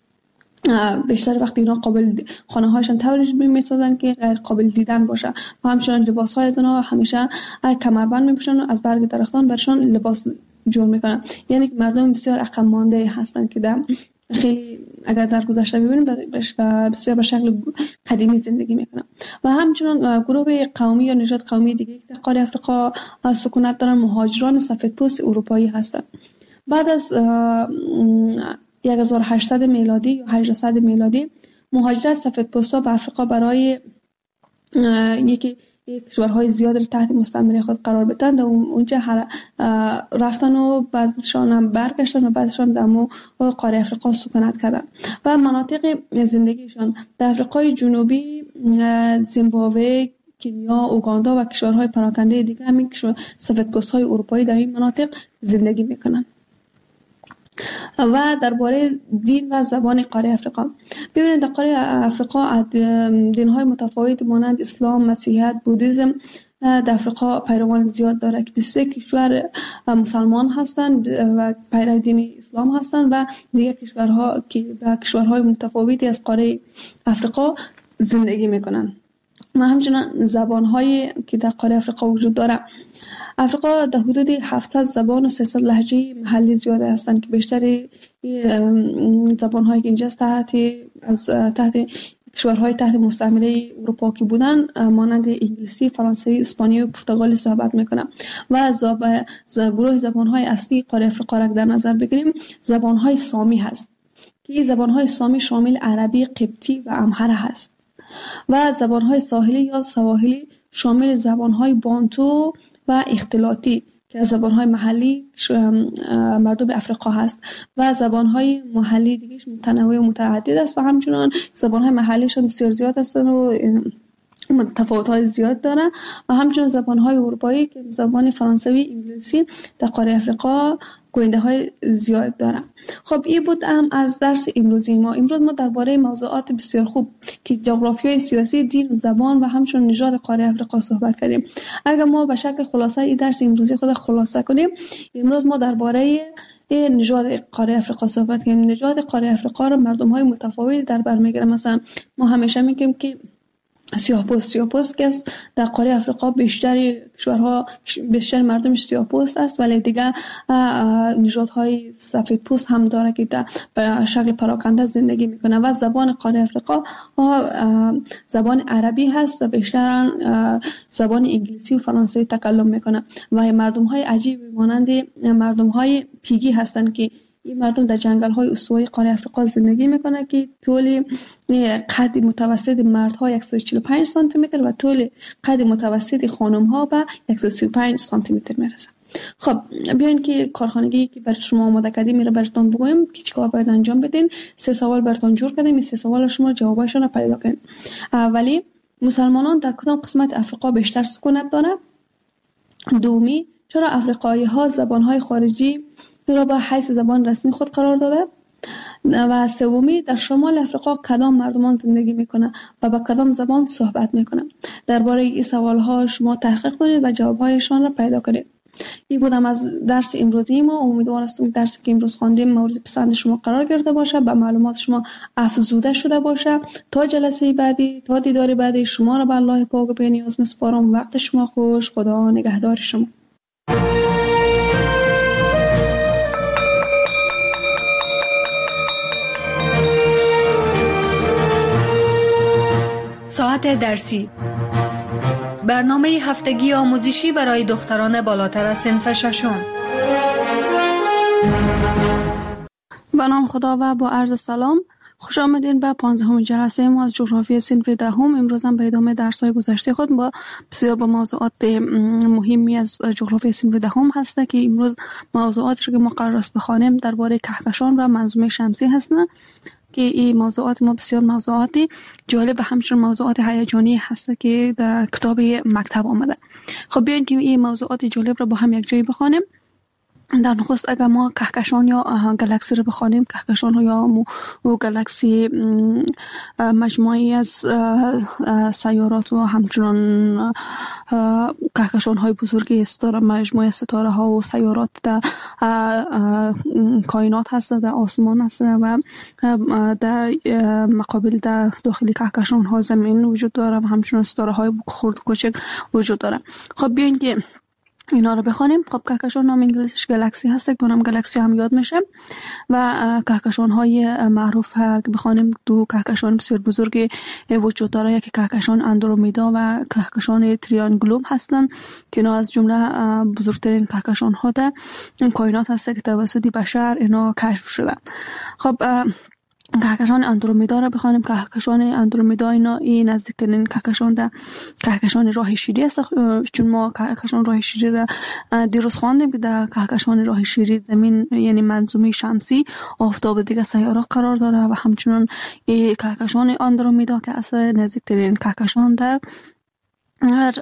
بیشتر وقتی اینا قابل خانه هایشان طوری میسازن که غیر قابل دیدن باشه. و همچنین لباس های زنا همیشه کمربند میپوشن و از برگ درختان برشان لباس جور میکنن. یعنی که مردم بسیار عقب مانده هستن که در خیلی اگر در گذشته ببینیم بسیار به شکل قدیمی زندگی میکنن. و همچنین گروه قومی یا نژاد قومی دیگه که در قاره افریقا سکونت دارن مهاجران سفیدپوست اروپایی هستند. بعد از هزار و هشتصد میلادی یا هجده میلادی مهاجرت سفیدپوستا به افریقا برای یکی کشورهای زیاد را تحت مستعمره خود قرار بدن و اونجا رفتن و بعضیشان هم برگشتن و بعضیشان در قاره افریقا سکونت کردن. و مناطق زندگیشان در افریقای جنوبی، زیمبابوه، کنیا، اوگاندا و کشورهای پراکنده دیگه همین سفیدپوست‌های اروپایی در این مناطق زندگی میکنن. و درباره دین و زبان قاره افریقا، ببینید در قاره افریقا دین‌های متفاوت مانند اسلام، مسیحیت، بودیسم در افریقا پیروان زیاد داره که بیست و سه کشور مسلمان هستند و پیرو دین اسلام هستند و دیگر کشورها که به کشورهای متفاوتی از قاره افریقا زندگی میکنن. و همچنین زبان‌هایی که در قاره افریقا وجود داره. افریقا در حدود هفتصد زبان و سیصد لهجه محلی زیاده هستند که بیشتر زبان‌هایی که اینجا تحت از تحت کشورهای تحت مستعمره اروپا که بودن مانند انگلیسی، فرانسوی، اسپانیایی و پرتغالی صحبت میکنن. و گروه زبان‌های اصلی قاره افریقا را در نظر بگیریم زبان‌های سامی هست که این زبان‌های سامی شامل عربی، قبطی و امهره هست. و زبان‌های ساحلی یا سواحلی شامل زبان‌های بانتو و اختلاطی که از زبان‌های محلی مردم افریقا هست. و زبان‌های محلی دیگه متنوع و متعدد است و همچنان زبان‌های محلیش هم بسیار زیاد هستند و تفاوت‌های زیاد دارن. و همچنان زبان‌های اروپایی که زبان فرانسوی، انگلیسی در قاره افریقا گوینده‌های زیاد دارن. خب این بود هم از درس امروزی ما. امروز ما درباره موضوعات بسیار خوب که جغرافیای سیاسی، دین، زبان و همچنین نژاد قاره افریقا صحبت کردیم. اگر ما به شکل خلاصه این درس امروزی خود خلاصه کنیم، امروز ما درباره نژاد قاره افریقا صحبت کردیم. نژاد قاره افریقا رو مردم‌های متفاوتی در بر می‌گیرن. مثلا ما همیشه میگیم که سیاه‌پوست سیاه‌پوست که در قاره افریقا بیشتر کشورها بیشتر مردمش سیاه‌پوست است، ولی دیگه نژادهای سفیدپوست هم داره که در شکل پراکنده زندگی میکنه. و زبان قاره افریقا زبان عربی هست و بیشتر زبان انگلیسی و فرانسوی تکلم میکنه. و مردم‌های عجیب مانند مردم‌های پیگی هستند که این مردم در جنگل‌های استوایی قاره افریقا زندگی میکنه که طول قد متوسط مردها صد و چهل و پنج سانتی متر و طول قد متوسط خانم‌ها به صد و سی و پنج سانتی متر میرسه. خب بیاین که کارخانگی که برای شما آماده کردیم میره براتون بگویم که چیکار باید انجام بدین. سه سوال براتون جور کردیم، این سه سوال شما جواباشون رو پیدا کنید. اولی، مسلمانان در کدام قسمت افریقا بیشتر سکونت دارند؟ دومی، چرا افریقایی ها زبان های خارجی را به حیث زبان رسمی خود قرار داده؟ و سومی، در شمال افریقا کدام مردمان زندگی میکنه و با کدام زبان صحبت میکنه؟ درباره این سوال ها شما تحقیق کنید و جواب هایشان را پیدا کنید. این بودم از درس امروزی ما. امیدوار هستم درسی که امروز خواندیم مورد پسند شما قرار گرفته باشه، به معلومات شما افزوده شده باشه. تا جلسه بعدی، تا دیدار بعدی، شما را به الله پاک و بی‌نیاز میسپارم. وقت شما خوش. خدا نگهدار شما. ساعت درسی، برنامه هفتگی آموزشی برای دختران بالاتر از صنف ششم. به نام خدا و با عرض سلام، خوش آمدین به پانزدهمین جلسه ما از جغرافی صنف دهم. امروز هم به ادامه درس‌های گذشته خود با بسیار با موضوعات مهمی از جغرافی صنف دهم هست که امروز موضوعاتی که ما قرار است بخوانیم درباره کهکشان و منظومه شمسی هستند که این موضوعات ما بسیار موضوعاتی جالب و همچنین موضوعات هیجانی هست که در کتاب مکتب آمده. خب بیاین که این موضوعات جالب را با هم یک جایی بخوانیم. در نخست اگر ما کهکشان یا گالاکسی رو بخوانیم، کهکشان ها یا و گالاکسی مجموعی از سیارات و همچنان کهکشان های بزرگی ستاره، مجموعه ستاره ها و سیارات در کائنات هست، در آسمان هست و در مقابل در داخل کهکشان ها زمین وجود داره و همچنان ستاره های خرد کوچک وجود داره. خب بیاین که اینا رو بخونیم. خب کهکشان نام انگلیسیش گالاکسی هست که اونم گالاکسی هم یاد میشه و کهکشان های معروف که بخونیم دو کهکشان بسیار بزرگی وجود داره، یکی کهکشان اندرومیدا و کهکشان تریانگولوم هستن که اینا از جمله بزرگترین کهکشان ها در کائنات هست که توسط بشر اینا کشف شده. خب کهکشان اندرومیدا را بخوانیم. کهکشان اندرومیدا اینا این نزدیکترین کهکشان در کهکشان راه شیری است، چون ما کهکشان راه شیری را دیروز خواندیم که در کهکشان راه شیری زمین یعنی منظومه شمسی، آفتاب دیگه سیارات قرار داره و همچنان این کهکشان اندرومیدا که اصلا نزدیکترین کهکشان در هر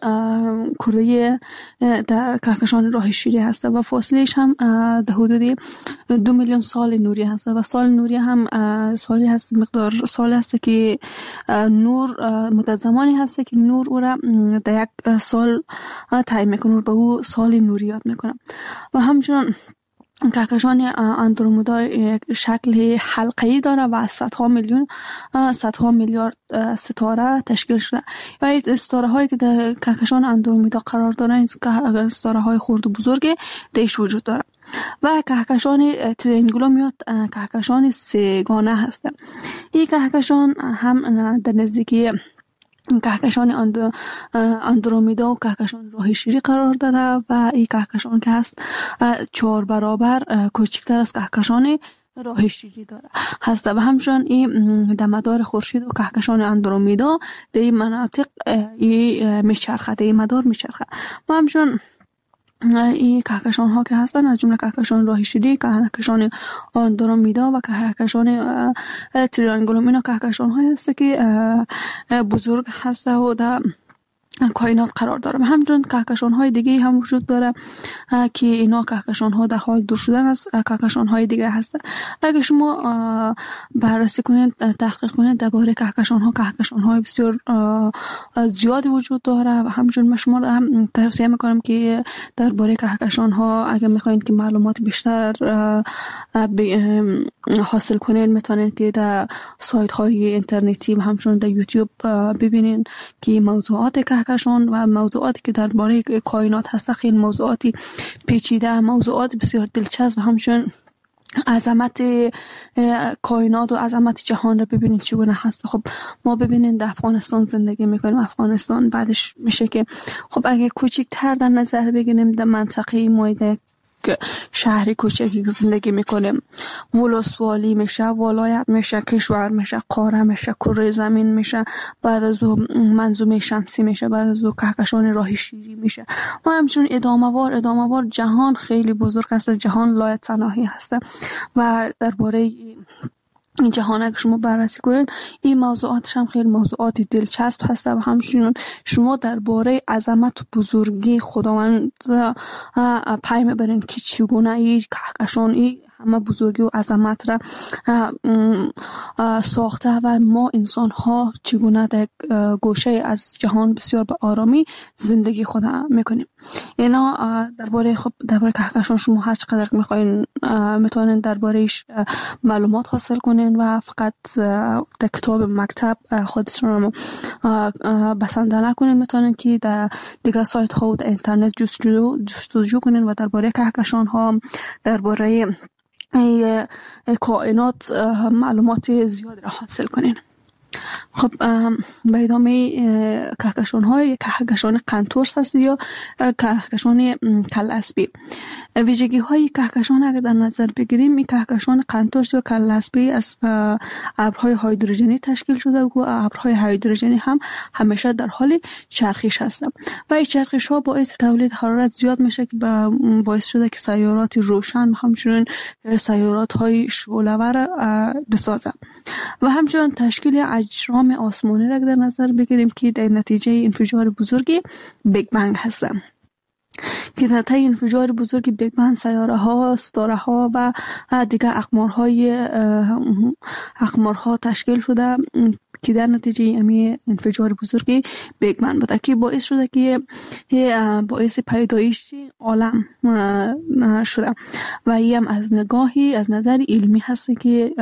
کره در کهکشان راه شیری هست و فاصلهش هم در حدود دو میلیون سال نوری هست و سال نوری هم سالی هست، مقدار سال هست که نور مدت زمانی هست که نور او را در یک سال تعیین میکنه، به او سال نوری یاد میکنه. و همچنان کهکشان اندرومیدا یک شکل حلقه‌ای داره و صدها میلیون صدها میلیارد ستاره تشکیل شده و این ستاره هایی که در کهکشان اندرومیدا قرار دارن این ستاره های خرد و بزرگ دیش وجود داره. و کهکشان تریانگولوم یا کهکشان سه‌گانه هست. این کهکشان هم در نزدیکی کهکشان اندرومیدا و کهکشان راه شیری قرار داره و این کهکشان که هست چهار برابر کوچکتر از کهکشان راه شیری داره هست و همچنان این در مدار خورشید و کهکشان اندرومیدا در این مناطق این میچرخه، در این مدار میچرخه. و همچنان این کهکشان ها که هستن از جمله کهکشان راه شیری، کهکشان اندرومیدا و کهکشان تریانگولوم اینا کهکشان های هست که بزرگ هست و در کائنات قرار داره. و همچنین کهکشان های دیگه هم وجود داره که اینا کهکشان ها در حال دور شدن از کهکشان های دیگه هستن. اگه شما بررسی کنید، تحقیق کنید درباره کهکشان ها، کهکشان های بسیار زیادی وجود داره و همچنین من شما هم توصیه میکنم که درباره کهکشان ها اگه میخواین که معلومات بیشتر حاصل کنید میتونید که در سایت های اینترنتی و همچنین در یوتیوب ببینید که موضوعات کهکشان و موضوعاتی که درباره کائنات هست خیلی موضوعاتی پیچیده، موضوعات بسیار دلچسب و همچنین عظمت کائنات و عظمت جهان رو ببینید چگونه هست. خب ما ببینید در افغانستان زندگی میکنیم، افغانستان بعدش میشه که خب اگه کوچکتر در نظر بگیریم در منطقه مایده شهری کوچکی زندگی میکنیم، ولسوالی میشه، ولایت میشه، کشور میشه، قاره میشه، کره زمین میشه، بعد از اون منظومه شمسی میشه، بعد از اون کهکشان راه شیری میشه و همچنین ادامه وار ادامه وار جهان خیلی بزرگ است، جهان لایتناهی هست و درباره این جهان که شما بررسی کنید، این موضوعاتش هم خیلی موضوعات دلچسب هست و همچنین شما درباره عظمت و بزرگی خداوند پی میبرین که چگونه این کهکشان این همه بزرگی و عظمت را ساخته و ما انسان ها چگونه در گوشه از جهان بسیار به آرامی زندگی خود میکنیم. اینا درباره خب درباره کهکشان شما هر چقدر میخواین میتونین دربارهش معلومات حاصل کنین و فقط در کتاب مکتب خودتون رو بسنده نکنین، میتونین که در دیگه سایت ها و در اینترنت جستجو جستجو کنین و درباره کهکشان ها، درباره ای کائنات معلومات زیاد را حاصل کنین. خب به ادامه کهکشان های کهکشان قنتورس هست یا کهکشان کلاسپی. ویژگی های کهکشان اگر در نظر بگیریم، این کهکشان قنتورس یا کلاسپی از ابرهای هیدروژنی تشکیل شده و ابرهای هیدروژنی هم همیشه در حال چرخش هستند و این چرخش ها باعث تولید حرارت زیاد میشه که باعث شده که سیارات روشن و همچنین سیارات های شعله‌ور بسازند و همچنین تشکیل اجرام آسمانی را در نظر بگیریم که در نتیجه انفجار بزرگی بیگ بنگ هستند که در طی انفجار بزرگ بیگ بنگ سیاره ها، ستاره ها و دیگر اقمارهای اقمارها تشکیل شده که در نتیجه امی انفجار بزرگی بیگ بنگ بوده که باعث شده که باعث پیدایش عالم شده و این هم از نگاهی از نظر علمی هست که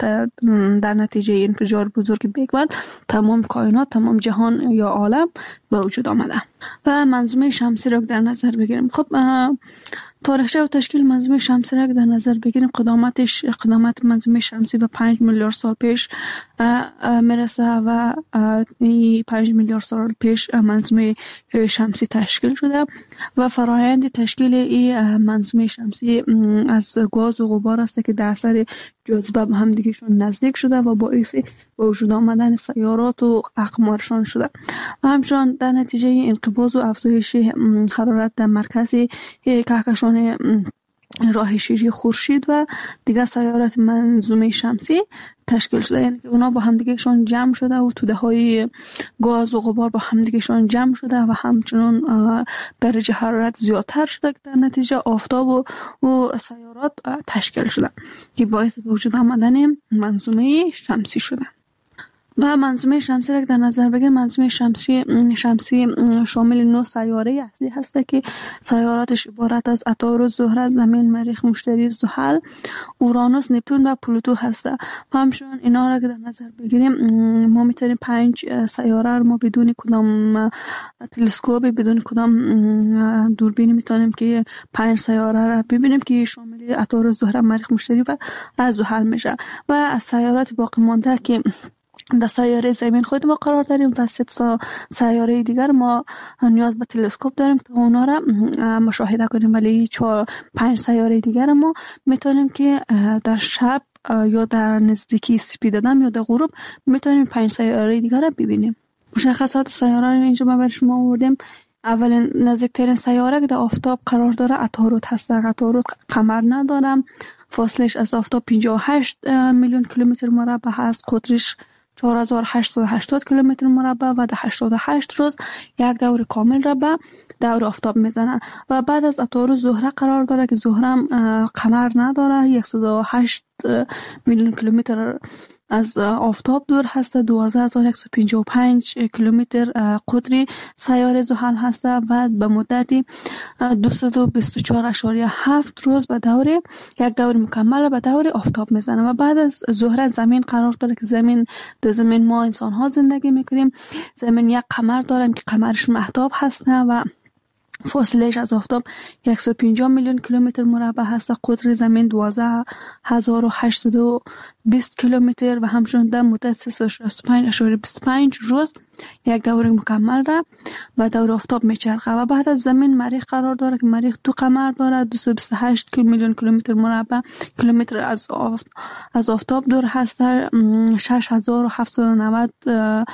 در نتیجه انفجار بزرگ بیگ بنگ تمام کائنات، تمام جهان یا عالم به وجود آمده. و منظومه شمسی را در نظر بگیریم. خب تاریخچه و تشکیل منظومه شمسی را در نظر بگیریم، قدامتش قدامت منظومه شمسی به پنج میلیارد سال پیش میرسه و این پنج میلیارد سال پیش منظومه شمسی تشکیل شده و فرایند تشکیل این منظومه شمسی از گاز و غبار است که در اثر جاذبه به هم دیگهشون نزدیک شده و باعث به وجود آمدن سیارات و اقمارشان شده و همچنین در نتیجه انقباض و افزایش حرارت در مرکز کهکشان راه شیری خورشید و دیگر سیارات منظومه شمسی تشکیل شده، یعنی که اونا با همدیگهشون جمع شده و توده های گاز و غبار با همدیگهشون جمع شده و همچنان درجه حرارت زیادتر شده که در نتیجه آفتاب و, و سیارات تشکیل شده که باعث به وجود آمدن منظومه شمسی شده. و منظومه شمسی را در نظر بگیریم، منظومه شمسی شمسی شامل نه سیاره اصلی هست که سیاراتش عبارت از عطارد، زهره، زمین، مریخ، مشتری، زحل، اورانوس، نپتون و پلوتو هست. همچنین اینا را که در نظر بگیریم ما میتونیم پنج سیاره رو ما بدون کدام تلسکوپ، بدون کدام دوربین میتونیم که پنج سیاره را ببینیم که شامل عطارد، زهره، مریخ، مشتری و زحل میشه و از سیارات باقی مانده که در سیاره زمین خود ما قرار داریم و سه سیاره دیگر ما نیاز به تلسکوپ داریم تا اونا را مشاهده کنیم، ولی چهار پنج سیاره دیگر ما میتونیم که در شب یا در نزدیکی سپیددم یا در غروب میتونیم پنج سیاره دیگر را ببینیم. مشخصات سیاره را اینجا ما بر شما آوردیم. اولین نزدیکترین سیاره که در آفتاب قرار داره عطارد هست. عطارد قمر نداره، فاصلش از آفتاب پنجاه و هشت میلیون کیلومتر مربع هست، قطرش چهار هزار و هشتصد و هشتاد کیلومتر مربع و در هشتاد و هشت روز یک دور کامل را به دور آفتاب میزنه و بعد از عطارد زهره قرار داره که زهره قمر نداره، صد و هشت میلیون کیلومتر از آفتاب دور هست، دوازده هزار و صد و پنجاه و پنج کیلومتر قطری سیاره زحل هست و به مدتی دویست و بیست و چهار اشاریه هفت روز به دور یک دور مکمل به دور آفتاب میزنه و بعد از زهره زمین قرار داره که زمین در زمین ما انسان ها زندگی میکنیم. زمین یک قمر داریم که قمرش مهتاب هست و فاصلهش از آفتاب صد و پنجاه میلیون کیلومتر مربع هست. قطر زمین دوازده هزار و هشتصد و بیست کیلومتر و همچنین در مدت سیصد و شصت و پنج اشاریه بیست و پنج روز یک دور مکمل را و دور آفتاب میچرخه و بعد از زمین مریخ قرار داره که مریخ دو قمر داره، دویست و بیست و هشت میلیون کیلومتر مربع کیلومتر از آفت از آفتاب دور هست، شش هزار و هفتصد و نود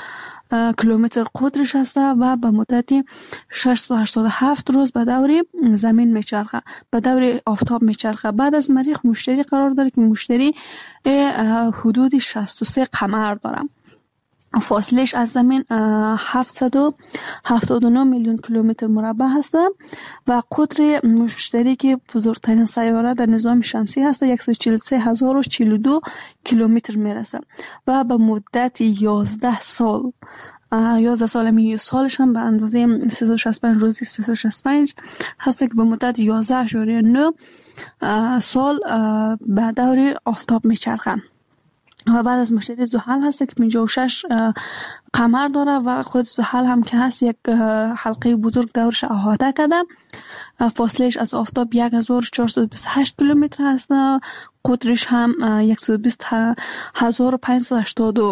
کیلومتر قطرش هست و به مدت ششصد و هشتاد و هفت روز به دور زمین میچرخه، به دور آفتاب میچرخه. بعد از مریخ مشتری قرار داره که مشتری حدود شصت و سه قمر داره. فاصلش از زمین هفتصد و هفتاد و نه میلیون کیلومتر مربع هست و قطر مشتری که بزرگترین سیاره در نظام شمسی هست صد و چهل و سه هزار و چهل و دو کیلومتر میرسه و به مدت یازده سال یازده سال می سالش هم به اندازه سیصد و شصت و پنج روزی سیصد و شصت و پنج هست که به مدت یازده اشاره نه سال به دور آفتاب میچرخه. و بعد از مشتری زحل هست که پنجاه و شش قمر داره و خود زحل هم که هست یک حلقه بزرگ دورش احاطه کرده. فاصلش از آفتاب یک هزار و چهارصد و بیست و هشت کیلومتر هست. قطرش هم صد و بیست هزار و پانصد و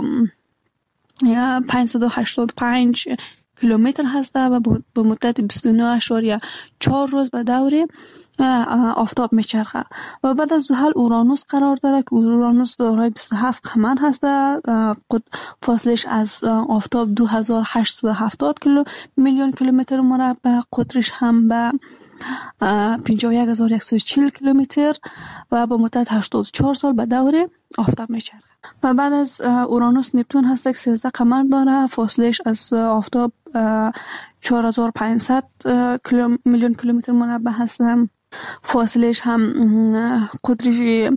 هشتاد و پنج کیلومتر هست و به مدت بیست و نه اشاره چهار روز به دور آفتاب میچرخه. و بعد از زحل اورانوس قرار داره که اورانوس دارای بیست و هفت قمر هست. فاصلش از آفتاب دو هزار و هشتصد و هفتاد کیلو میلیون کیلومتر مربع. قطرش هم به پنجاه و یک هزار و صد و چهل کیلومتر و به مدت هشتاد و چهار سال به دور آفتاب میچرخه. و بعد از اورانوس نپتون هست که سیزده قمر داره. فاصلش از آفتاب چهار هزار و پانصد میلیون کیلومتر مربع هست. فاصلش هم قطرش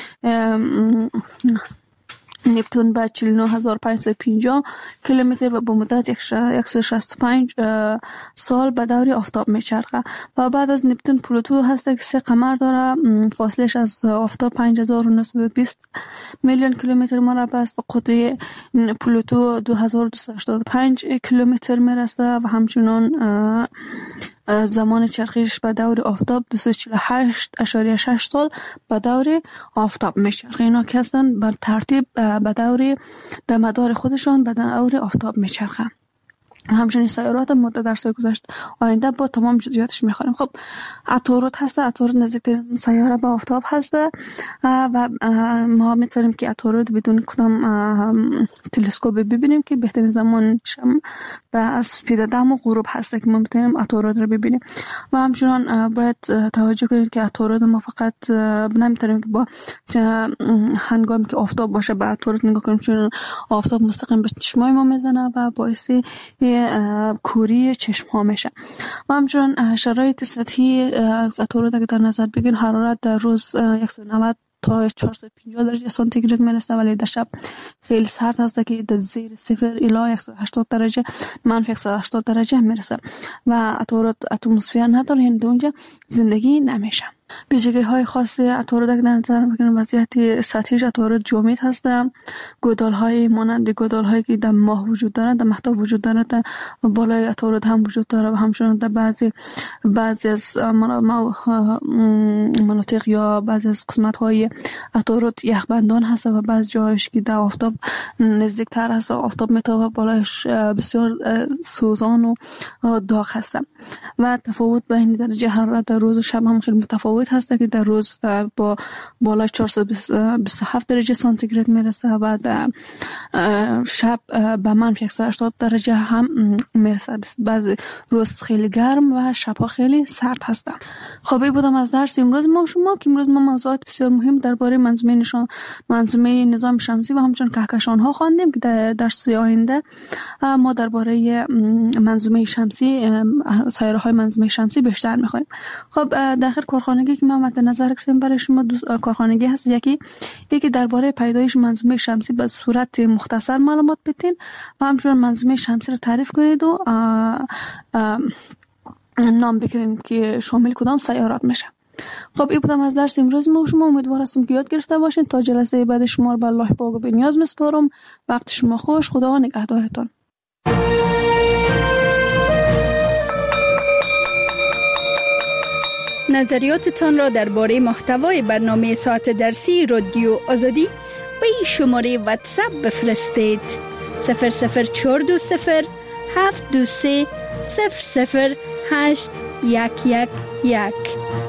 نپتون به چهل و نه هزار و پانصد و پنجاه کیلومتر و به مدت صد و شصت و پنج سال به دور آفتاب میچرخه. و بعد از نپتون پلوتو هست که سه قمر داره. فاصلش از آفتاب پنج هزار و نهصد و بیست میلیون کیلومتر مربع است. قطر پلوتو دو هزار و دویست و هشتاد و پنج کیلومتر میرسه و همچنان زمان چرخش به دور آفتاب دویست و چهل و هشت اشاره شش سال به دور آفتاب میچرخه. اینا که هستن بر ترتیب به دور در مدار خودشان به دور آفتاب میچرخه. همچنین سیارات مدت در سال گذشته آینده با تمام جزئیاتش میخوانیم. خب عطارد هست. عطارد نزدیکترین سیاره به آفتاب هست و ما میتونیم که عطارد بدون کدام تلسکوپ ببینیم که بهترین زمانش در سپید دم و غروب هست که ما میتونیم عطارد رو ببینیم. و همچنان باید توجه کنیم که عطارد ما فقط نمیتونیم که با هنگامی که آفتاب باشه به عطارد نگاه کنیم، چون آفتاب مستقیم به چشمای ما میزنه و باعث کوری چشم ها میشه. و همچنان شرایط سطحی عطارد اگه در نظر بگیریم، حرارت در روز صد و نود تا چهارصد و پنجاه درجه سانتیگراد میرسه، ولی در شب خیلی سرد هست که در زیر صفر الی صد و هشتاد درجه منفی صد و هشتاد درجه میرسه و عطارد اتمسفر نداره، یعنی اونجا زندگی نمیشه. ویژگی های خاص عطارد اگه در نظر بگیریم، وضعیت سطحیش عطارد جامد هست. گودال های مانند گودال هایی که در ماه وجود دارند، در مهتاب وجود دارند، در بالای عطارد هم وجود داره و همچنان در بعضی بعضی از مناطق یا بعضی از قسمت های عطارد یخبندان هست و بعضی جایش که در آفتاب نزدیکتر هست، آفتاب میتابه بالایش بسیار سوزان و داغ هست. و تفاوت بین درجه حرارت در روز و شب هم خیلی متفاوت هست که در روز با بالای چهارصد و بیست و هفت درجه سانتیگراد میرسه و در شب به منفی صد و هشتاد درجه هم میرسه. بعضی روز خیلی گرم و شبها خیلی سرد هست. خب این بودم از درس امروز ما شما که امروز ما موضوعات بسیار مهم درباره منظومه نشان منظومه نظام شمسی و همچنین کهکشان ها خواندیم که در درس آینده ما درباره منظومه شمسی، سیاره های منظومه شمسی بیشتر میخوایم. خب در آخر کارخانگی که ما مد نظر گرفتیم برای شما دو کارخانگی هست. یکی یکی درباره پیدایش منظومه شمسی به صورت مختصر معلومات بدین و همچنین منظومه شمسی رو تعریف کنید و آه آه نام بکنید که شامل کدام سیارات میشه. خب این بودم از درس امروز ما شما. امیدوار هستم که یاد گرفته باشین. تا جلسه بعد شما رو به الله پاک و به نیاز میسپارم. وقت شما خوش. خدا نگهدارتان. نظریاتتان را درباره محتوای برنامه ساعت درسی رادیو آزادی به این شماره واتساپ بفرستید: صفر صفر چهار دو صفر هفت دو سه صفر صفر هشت یک یک یک.